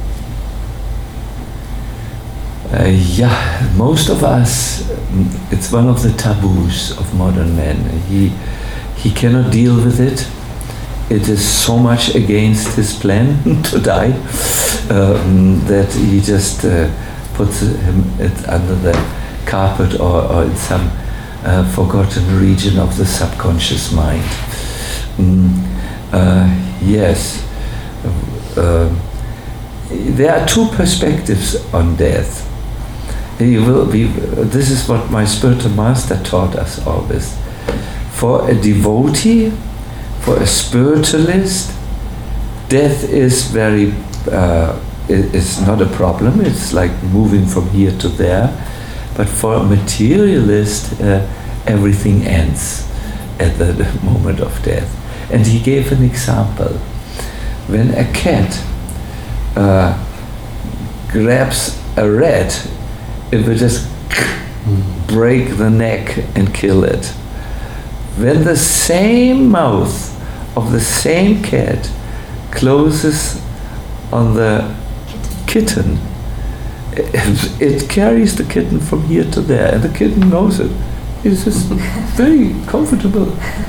Speaker 1: Uh, yeah, most of us, it's one of the taboos of modern man. He, he cannot deal with it. It is so much against his plan to die um, that he just uh, puts him it under the carpet or, or in some uh, forgotten region of the subconscious mind. Mm, uh, yes, uh, there are two perspectives on death. He will be, this is what my spiritual master taught us always. For a devotee, for a spiritualist, death is very, uh, is not a problem. It's like moving from here to there. But for a materialist, uh, everything ends at the, the moment of death. And he gave an example. When a cat uh, grabs a rat, it will just break the neck and kill it. When the same mouth of the same cat closes on the kitten, it, it carries the kitten from here to there, and the kitten knows it. It's just very comfortable.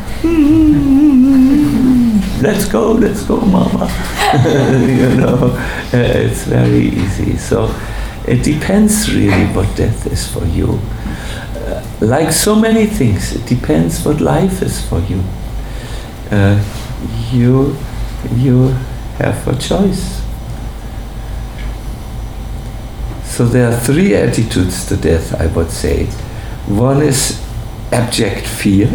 Speaker 1: Let's go, let's go, mama. You know, it's very easy. So it depends really what death is for you. Uh, like so many things, it depends what life is for you. Uh, you, you have a choice. So there are three attitudes to death, I would say. One is abject fear.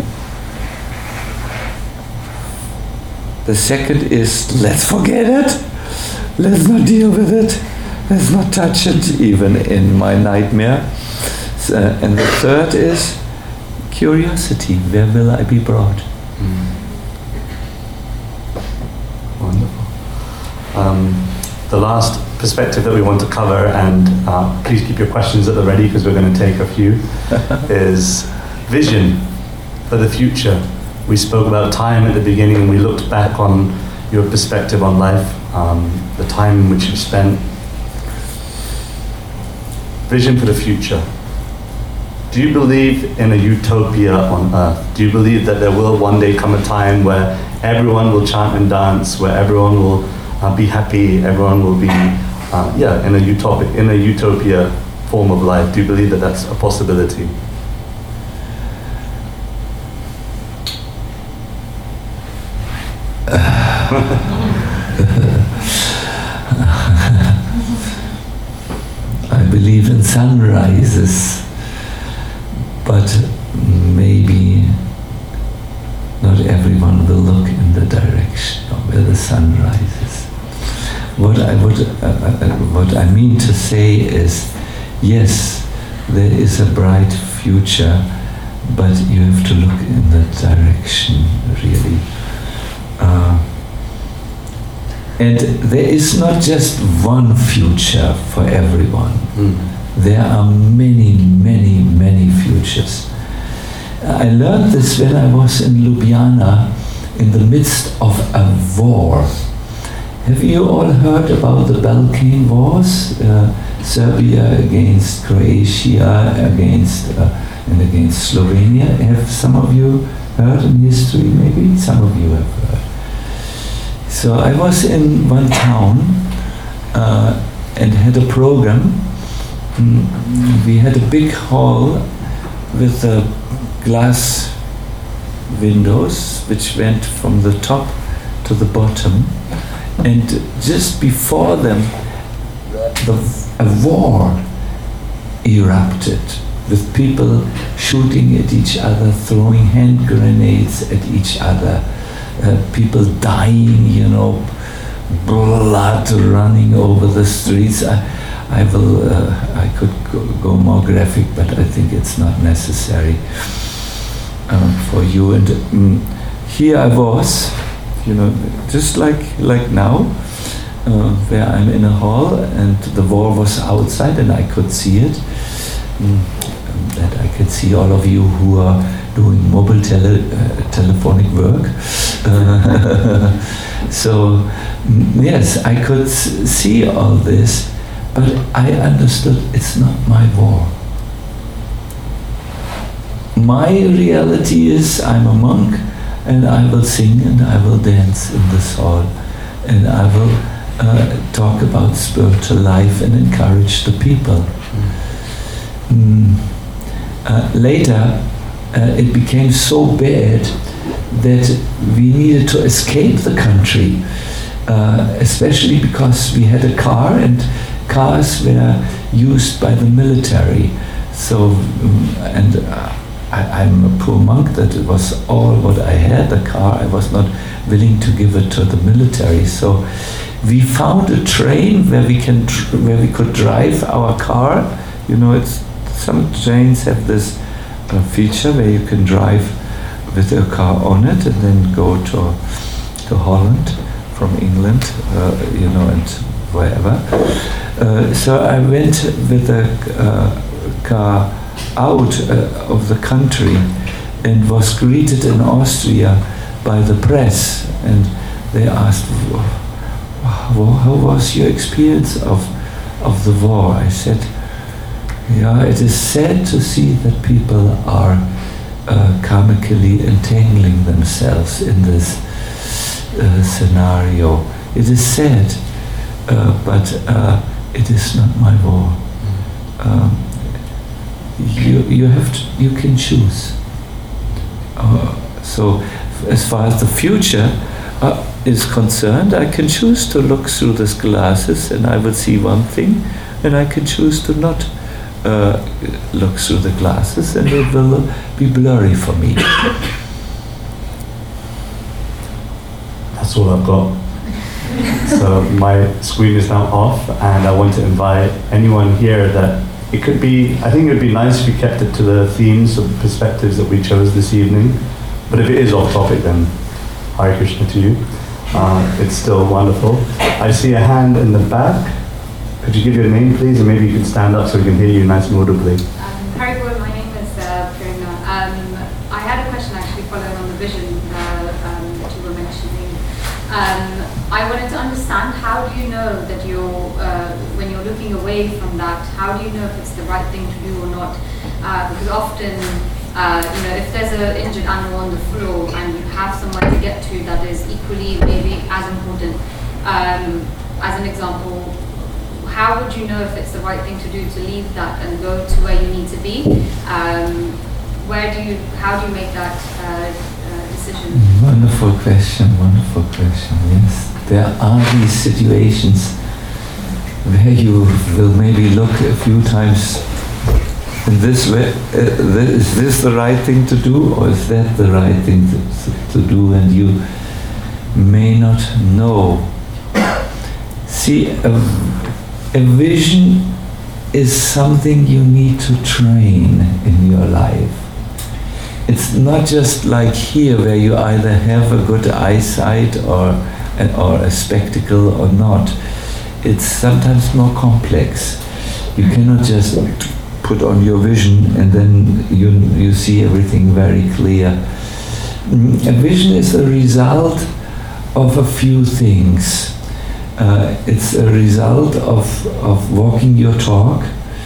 Speaker 1: The second is let's forget it. Let's not deal with it. Let's not touch it even in my nightmare. So, and the third is curiosity. Where will I be brought?
Speaker 2: Mm. Wonderful. Um, the last perspective that we want to cover, and uh, please keep your questions at the ready because we're going to take a few, is vision for the future. We spoke about time at the beginning, and we looked back on your perspective on life, um, the time in which you spent. Vision for the future. Do you believe in a utopia on earth? Do you believe that there will one day come a time where everyone will chant and dance, where everyone will uh, be happy, everyone will be, uh, yeah, in a utopia, in a utopia form of life? Do you believe that that's a possibility?
Speaker 1: I believe in sunrises, but maybe not everyone will look in the direction of where the sun rises. What I would, uh, uh, what I mean to say is, yes, there is a bright future, but you have to look in that direction, really. Uh, and there is not just one future for everyone.
Speaker 2: Mm.
Speaker 1: There are many, many, many futures. I learned this when I was in Ljubljana in the midst of a war. Have you all heard about the Balkan Wars? Uh, Serbia against Croatia, against uh, and against Slovenia. Have some of you heard in history? Maybe some of you have heard. So I was in one town uh, and had a program. Mm, we had a big hall with uh, glass windows which went from the top to the bottom, and just before them the, a war erupted with people shooting at each other, throwing hand grenades at each other, uh, people dying, you know, blood running over the streets. I, I will, uh, I could go, go more graphic, but I think it's not necessary um, for you. And um, here I was, you know, just like like now, uh, where I'm in a hall, and the war was outside, and I could see it. Mm, that I could see all of you who are doing mobile tele, uh, telephonic work. Uh, so mm, yes, I could s see all this. But I understood it's not my war. My reality is I'm a monk, and I will sing and I will dance in this hall, and I will uh, talk about spiritual life and encourage the people. Mm. Uh, later, uh, it became so bad that we needed to escape the country, uh, especially because we had a car, and cars were used by the military. So, um, and uh, I, I'm a poor monk, that it was all what I had, the car. I was not willing to give it to the military. So we found a train where we can, tr where we could drive our car. You know, it's, some trains have this uh, feature where you can drive with your car on it and then go to, to Holland from England, uh, you know, and wherever. Uh, so I went with a uh, car out uh, of the country and was greeted in Austria by the press, and they asked, well, how was your experience of, of the war? I said, yeah, it is sad to see that people are uh, karmically entangling themselves in this uh, scenario. It is sad. Uh, but uh, it is not my war. Um, you you have to, you can choose. Uh, so, as far as the future uh, is concerned, I can choose to look through these glasses, and I will see one thing, and I can choose to not uh, look through the glasses, and it will be blurry for me.
Speaker 2: That's all I've got. So my screen is now off, and I want to invite anyone here that it could be, I think it would be nice if we kept it to the themes of perspectives that we chose this evening. But if it is off topic, then Hare Krishna to you. uh, it's still wonderful. I see a hand in the back. Could you give your name, please, and maybe you can stand up so we can hear you nice and audibly.
Speaker 4: Um, Haribol, my name is uh, Prerna. Um, I had a question actually following on the vision uh, um, that you were mentioning. Um, I wanted to understand, how do you know that you're, uh, when you're looking away from that, how do you know if it's the right thing to do or not? Uh, because often, uh, you know, if there's an injured animal on the floor and you have somewhere to get to that is equally maybe as important, um, as an example, how would you know if it's the right thing to do to leave that and go to where you need to be? Um, where do you, how do you make that uh, uh, decision?
Speaker 1: Wonderful question, wonderful question, yes. There are these situations where you will maybe look a few times in this way, uh, is this the right thing to do, or is that the right thing to, to do, and you may not know. See, a, a vision is something you need to train in your life. It's not just like here, where you either have a good eyesight or an, or a spectacle or not. It's sometimes more complex. You cannot just put on your vision and then you, you see everything very clear. A vision is a result of a few things. Uh, it's a result of, of walking your talk.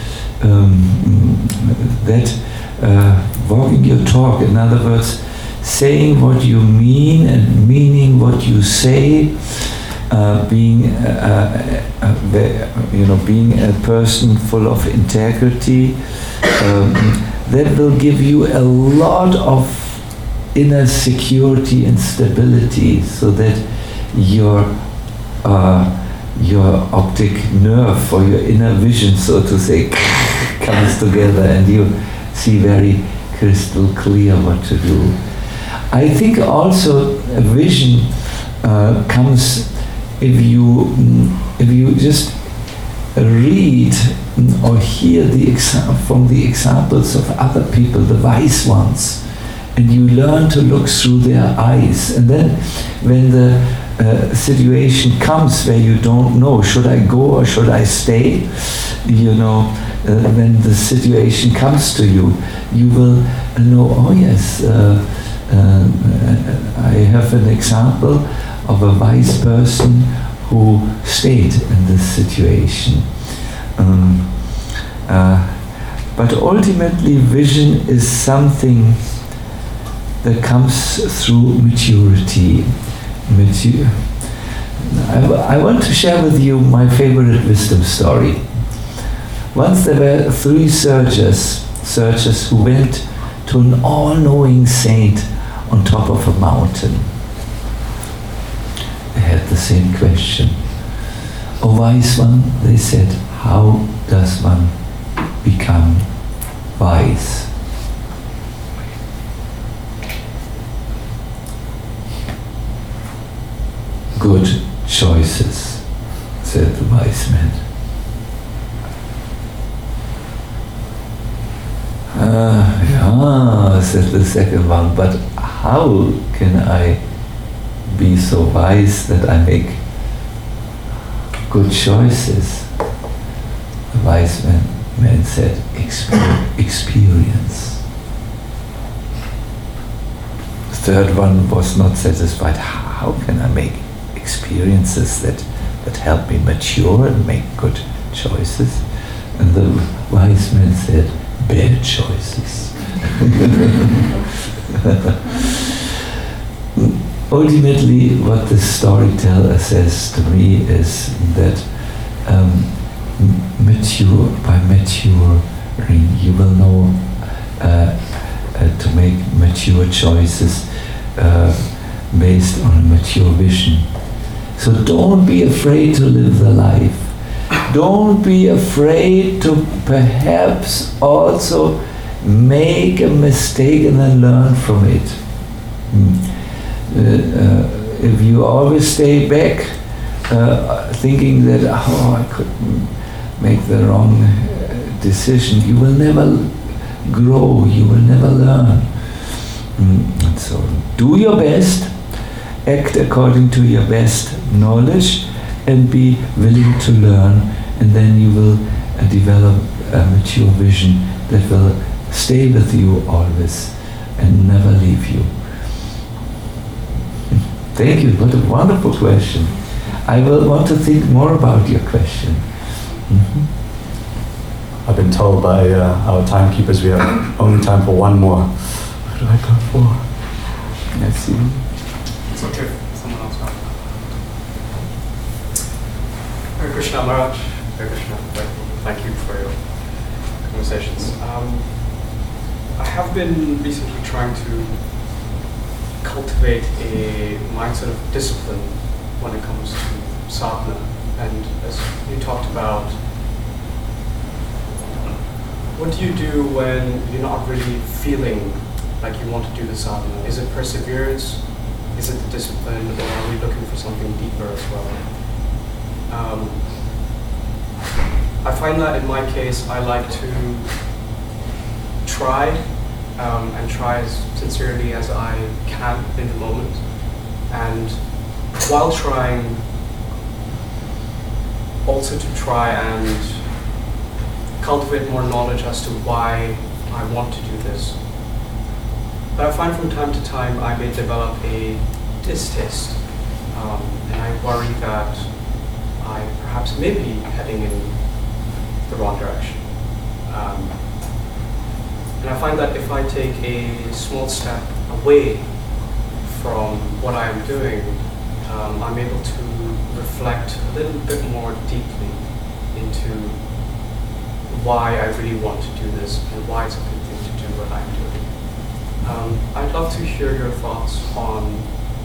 Speaker 1: Um, that uh, walking your talk, in other words, saying what you mean and meaning what you say, uh, being, uh, uh, uh, you know, being a person full of integrity, um, that will give you a lot of inner security and stability, so that your uh, your optic nerve or your inner vision, so to say, comes together and you see very crystal clear what to do. I think also a vision uh, comes if you if you just read or hear the exa- from the examples of other people, the wise ones, and you learn to look through their eyes. And then when the uh, situation comes where you don't know, should I go or should I stay? You know, uh, when the situation comes to you, you will know, oh yes, uh, uh, I have an example of a wise person who stayed in this situation. Um, uh, but ultimately, vision is something that comes through maturity. Mature. I, w- I want to share with you my favorite wisdom story. Once there were three searchers, searchers who went to an all-knowing saint on top of a mountain. They had the same question. O wise one, they said, how does one become wise? Good choices, said the wise man. Uh, yeah, said the second one, but how can I be so wise that I make good choices? The wise man, man said, Exper- experience. The third one was not satisfied. How can I make experiences that, that help me mature and make good choices? And the wise man said, bad choices. Ultimately, what the storyteller says to me is that um, mature, by maturing, you will know uh, uh, to make mature choices uh, based on a mature vision. So don't be afraid to live the life. Don't be afraid to perhaps also make a mistake and then learn from it. Mm. Uh, uh, if you always stay back uh, thinking that, oh, I could make the wrong uh, decision, you will never grow, you will never learn. Mm. So do your best act according to your best knowledge and be willing to learn, and then you will uh, develop a mature vision that will stay with you always and never leave you. Thank you, what a wonderful question. I will want to think more about your question. Mm-hmm.
Speaker 2: I've been told by uh, our timekeepers we have only time for one more. What do I go for?
Speaker 1: Let's see.
Speaker 5: It's okay if someone else wants. Hare Krishna Maharaj, Hare Krishna, thank you for your conversations. Um, I have been recently trying to cultivate a mindset of discipline when it comes to sadhana. And as you talked about, what do you do when you're not really feeling like you want to do the sadhana? Is it perseverance? Is it the discipline? Or are we looking for something deeper as well? Um, I find that in my case, I like to try um, and try as sincerely as I can in the moment. And while trying, also to try and cultivate more knowledge as to why I want to do this. But I find from time to time I may develop a distaste, um, and I worry that I perhaps may be heading in the wrong direction. Um, and I find that if I take a small step away from what I am doing, um, I'm able to reflect a little bit more deeply into why I really want to do this and why it's a good thing to do what I'm doing. Um, I'd love to hear your thoughts on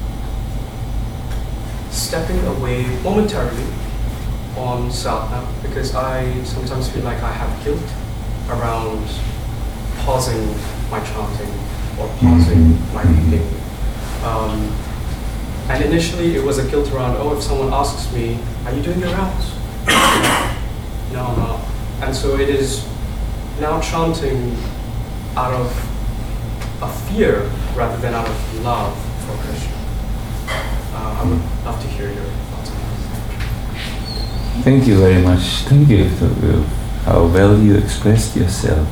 Speaker 5: stepping away momentarily on sadhana, because I sometimes feel like I have guilt around pausing my chanting or pausing my reading. Um, and initially it was a guilt around, oh, if someone asks me, are you doing your rounds? No, I'm not. And so it is now chanting out of a fear rather than out of love for Krishna. Uh, I would love to hear your thoughts on that.
Speaker 1: Thank you very much. Thank you for how well you expressed yourself.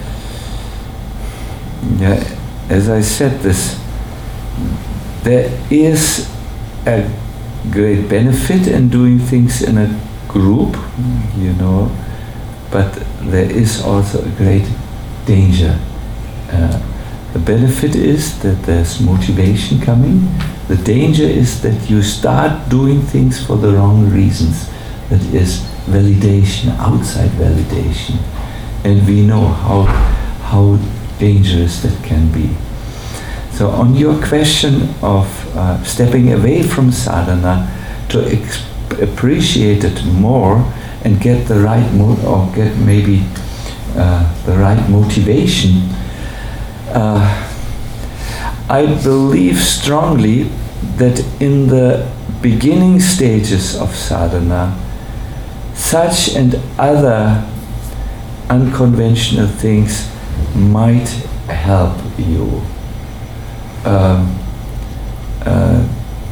Speaker 1: Yeah, as I said this, there is a great benefit in doing things in a group, you know, but there is also a great danger. Uh, the benefit is that there's motivation coming. The danger is that you start doing things for the wrong reasons. That is validation, outside validation. And we know how, how dangerous that can be. So on your question of uh, stepping away from sadhana to ex- appreciate it more and get the right mo- or get maybe uh, the right motivation, uh, I believe strongly that in the beginning stages of sadhana, such and other unconventional things might help you. Um, uh,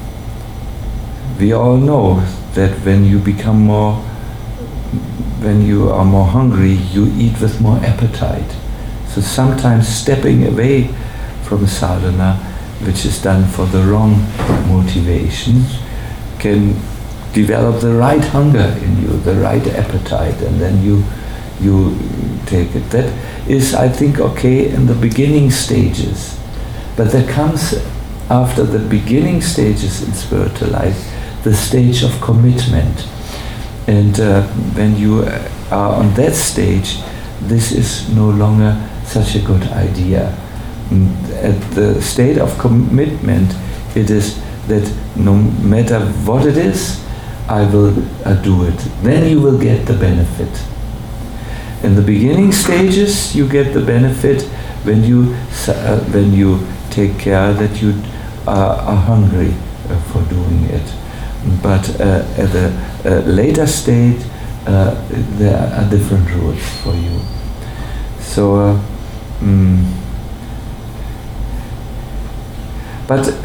Speaker 1: we all know that when you become more, when you are more hungry, you eat with more appetite. So sometimes stepping away from sadhana, which is done for the wrong motivations, can develop the right hunger in you, the right appetite, and then you you take it. That is, I think, okay in the beginning stages. But there comes, after the beginning stages in spiritual life, the stage of commitment. And uh, when you are on that stage, this is no longer such a good idea. At the state of commitment, it is that no matter what it is, I will uh, do it. Then you will get the benefit. In the beginning stages, you get the benefit when you uh, when you take care that you uh, are hungry uh, for doing it. But uh, at a, a later stage, uh, there are different rules for you. So, uh, mm, but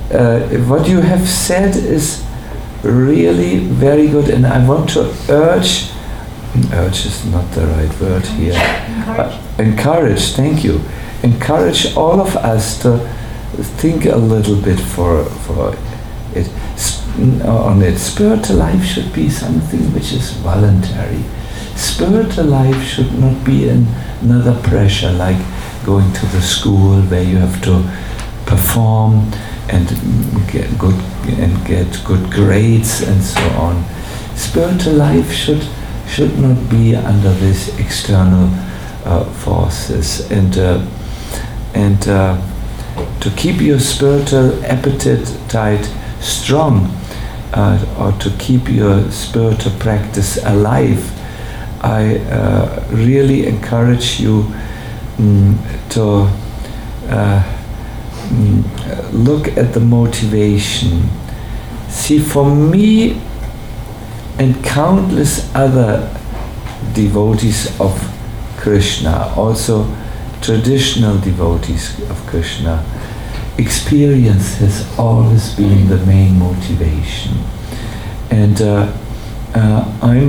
Speaker 1: uh, what you have said is really very good, and I want to urge, urge is not the right word here,
Speaker 3: Encourage.
Speaker 1: Uh, encourage, thank you, encourage all of us to think a little bit for, for it, on it. Spiritual life should be something which is voluntary. Spiritual life should not be an, another pressure like going to the school where you have to perform and get good and get good grades and so on. Spiritual life should should not be under these external uh, forces, and uh, and uh, to keep your spiritual appetite strong, uh, or to keep your spiritual practice alive, I uh, really encourage you mm, to uh, mm, look at the motivation. See, for me and countless other devotees of Krishna, also traditional devotees of Krishna, experience has always been the main motivation. And uh, uh, I'm,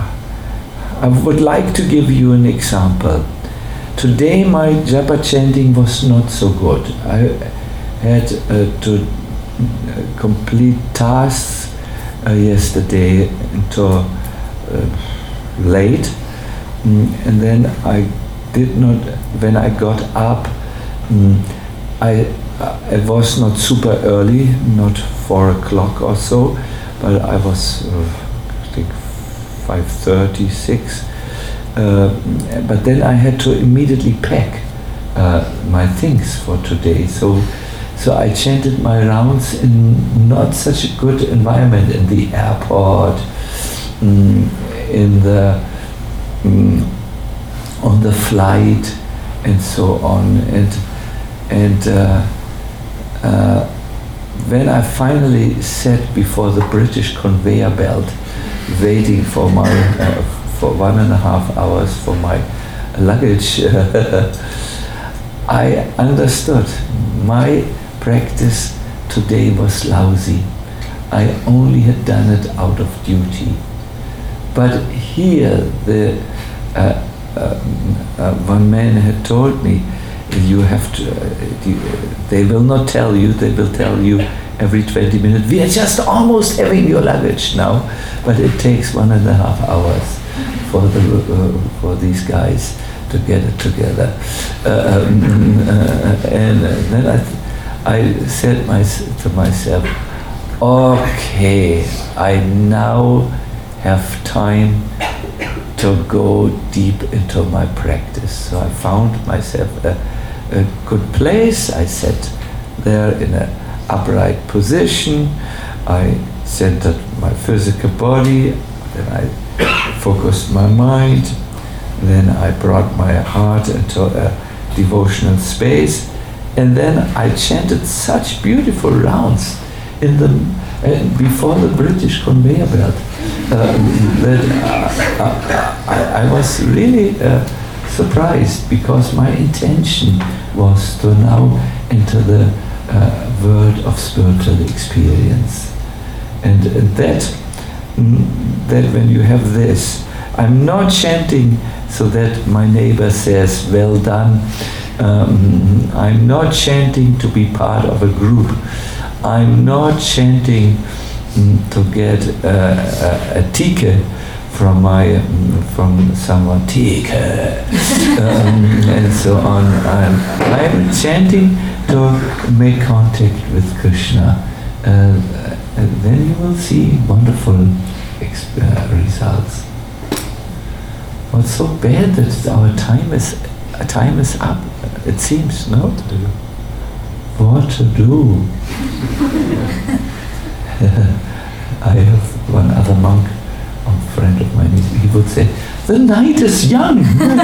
Speaker 1: I would like to give you an example. Today my japa chanting was not so good. I had uh, to uh, complete tasks uh, yesterday until uh, late, mm, and then I did not, when I got up, mm, I, I was not super early, not four o'clock or so, but I was, uh, I think, five thirty, six. Uh, but then I had to immediately pack uh, my things for today. So, so I chanted my rounds in not such a good environment, in the airport, mm, in the mm, on the flight, and so on. And and uh, uh, when I finally sat before the British conveyor belt, waiting for my uh, for one and a half hours for my luggage, I understood my practice today was lousy. I only had done it out of duty. But here, the uh, uh, uh, one man had told me, you have to, uh, they will not tell you, they will tell you every twenty minutes, we are just almost having your luggage now, but it takes one and a half hours for the uh, for these guys to get it together. Uh, um, uh, and then I, th- I said my, to myself, okay, I now have time to go deep into my practice. So I found myself a, a good place. I sat there in an upright position. I centered my physical body. Then I focused my mind. Then I brought my heart into a devotional space. And then I chanted such beautiful rounds in the uh, before the British conveyor belt uh, that uh, uh, I, I was really uh, surprised, because my intention was to now enter the uh, world of spiritual experience. And, and that, mm, that when you have this, I'm not chanting so that my neighbor says, well done. Um, I'm not chanting to be part of a group. I'm not chanting mm, to get uh, a, a ticket from my um, from someone, ticket, um, and so on. I'm, I'm chanting to make contact with Krishna, uh, and then you will see wonderful exp- uh, results. What's so bad that our time is time is up? It seems, no? What to do? What to do? I have one other monk, a friend of mine, he would say, the night is young.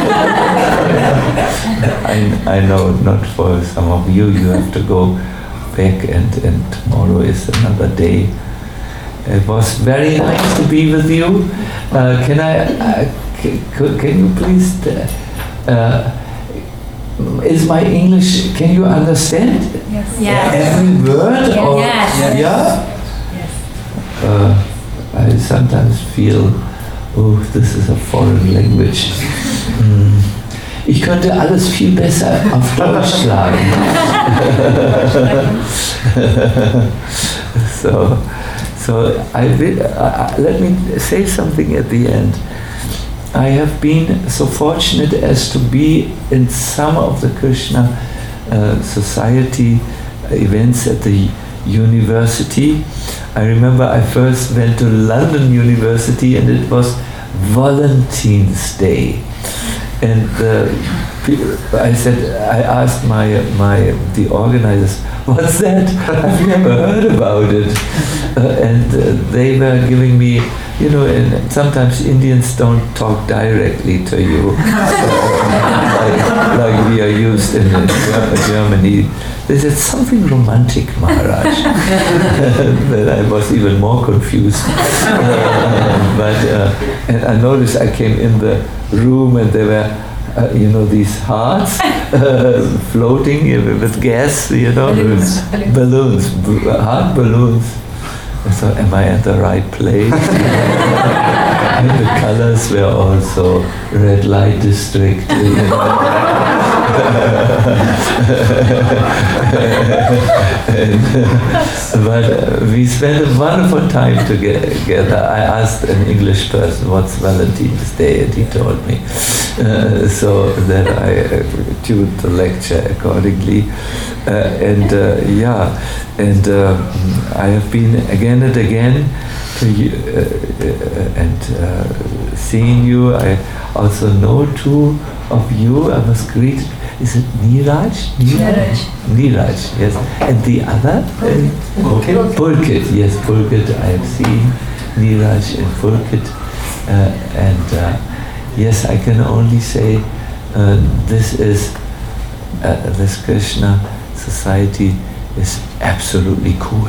Speaker 1: I, I know, not for some of you, you have to go back, and, and tomorrow is another day. It was very nice to be with you. Uh, can I, uh, can, can you please, uh, is my English, can you understand?
Speaker 3: Yes.
Speaker 6: Yes.
Speaker 1: Every word?
Speaker 3: Yes.
Speaker 1: Or,
Speaker 6: Yes.
Speaker 1: Yeah?
Speaker 3: Yes.
Speaker 1: Uh, I sometimes feel, oh, this is a foreign language. Mm. Ich könnte alles viel besser auf Deutsch sagen. so, so I will, uh, let me say something at the end. I have been so fortunate as to be in some of the Krishna uh, Society events at the university. I remember I first went to London University and it was Valentine's Day. And uh, I said, I asked my my the organizers, what's that? I've never heard about it. Uh, and uh, they were giving me, you know, and sometimes Indians don't talk directly to you, like, like we are used in Germany. They said something romantic, Maharaj. Then I was even more confused. Uh, but uh, and I noticed I came in the room and there were, uh, you know, these hearts uh, floating with gas, you know,
Speaker 3: Balloons.
Speaker 1: with balloons, b- heart balloons. I thought, am I at the right place? And the colors were also red light district. You know. and, uh, but uh, we spent a wonderful time together. I asked an English person what's Valentine's Day, and he told me. Uh, so then I uh, tuned the lecture accordingly. Uh, and uh, yeah, and uh, I have been again and again to you, uh, uh, and uh, seeing you. I also know two of you. I was greeted. Is it Niraj?
Speaker 3: Niraj.
Speaker 1: Niraj, yes. And the other?
Speaker 2: Pulkit.
Speaker 1: Pulkit, yes, Pulkit. I have seen Niraj and Pulkit. Uh, and uh, yes, I can only say uh, this is, uh, this Krishna Society is absolutely cool.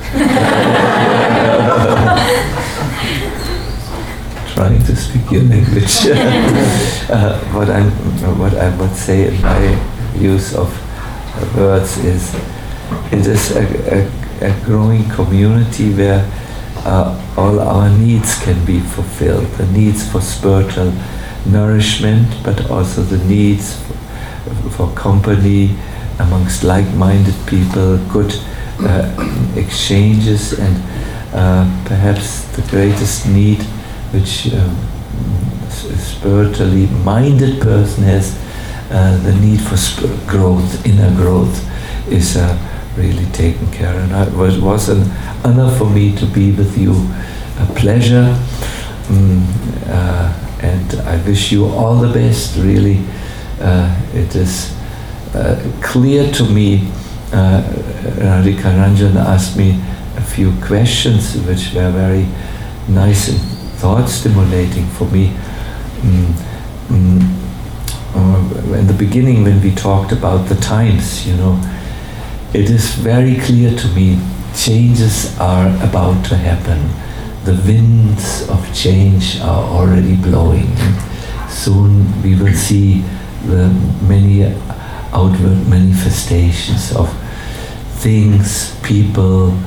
Speaker 1: Trying to speak your language. uh, what, I'm, what I would say in my use of words is, it is a, a, a growing community where uh, all our needs can be fulfilled, the needs for spiritual nourishment, but also the needs for, for company amongst like-minded people, good uh, exchanges, and uh, perhaps the greatest need which um, a spiritually minded person has, uh, the need for sp- growth, inner growth, is uh, really taken care of. And it was, was an honor for me to be with you, a pleasure, um, uh, and I wish you all the best, really. Uh, it is uh, clear to me, uh, Radhika Ranjan asked me a few questions which were very nice and thought-stimulating for me. Mm, mm, uh, in the beginning, when we talked about the times, you know, it is very clear to me, changes are about to happen. The winds of change are already blowing. Soon we will see the many outward manifestations of things, people,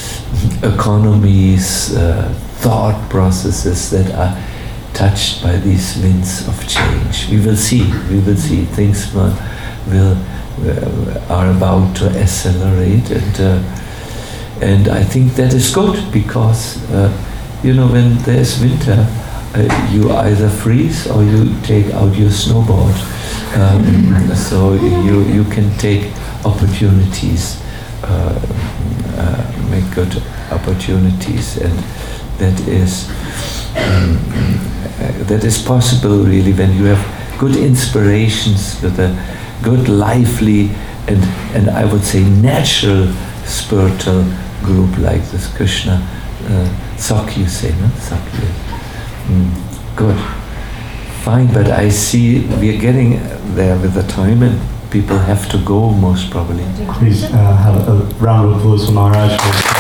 Speaker 1: economies, uh, thought processes that are touched by these winds of change. We will see, we will see. Things will, will uh, are about to accelerate, and uh, and I think that is good, because uh, you know, when there's winter, uh, you either freeze or you take out your snowboard. Um, so you you can take opportunities, uh, uh, make good opportunities, and that is um, that is possible really when you have good inspirations with a good, lively, and and I would say natural spiritual group like this Krishna uh, Sakh, you say, no? Sakh, mm, good, fine. But I see we are getting there with the time, and people have to go most probably.
Speaker 2: Please uh, have a round of applause for Maharaj.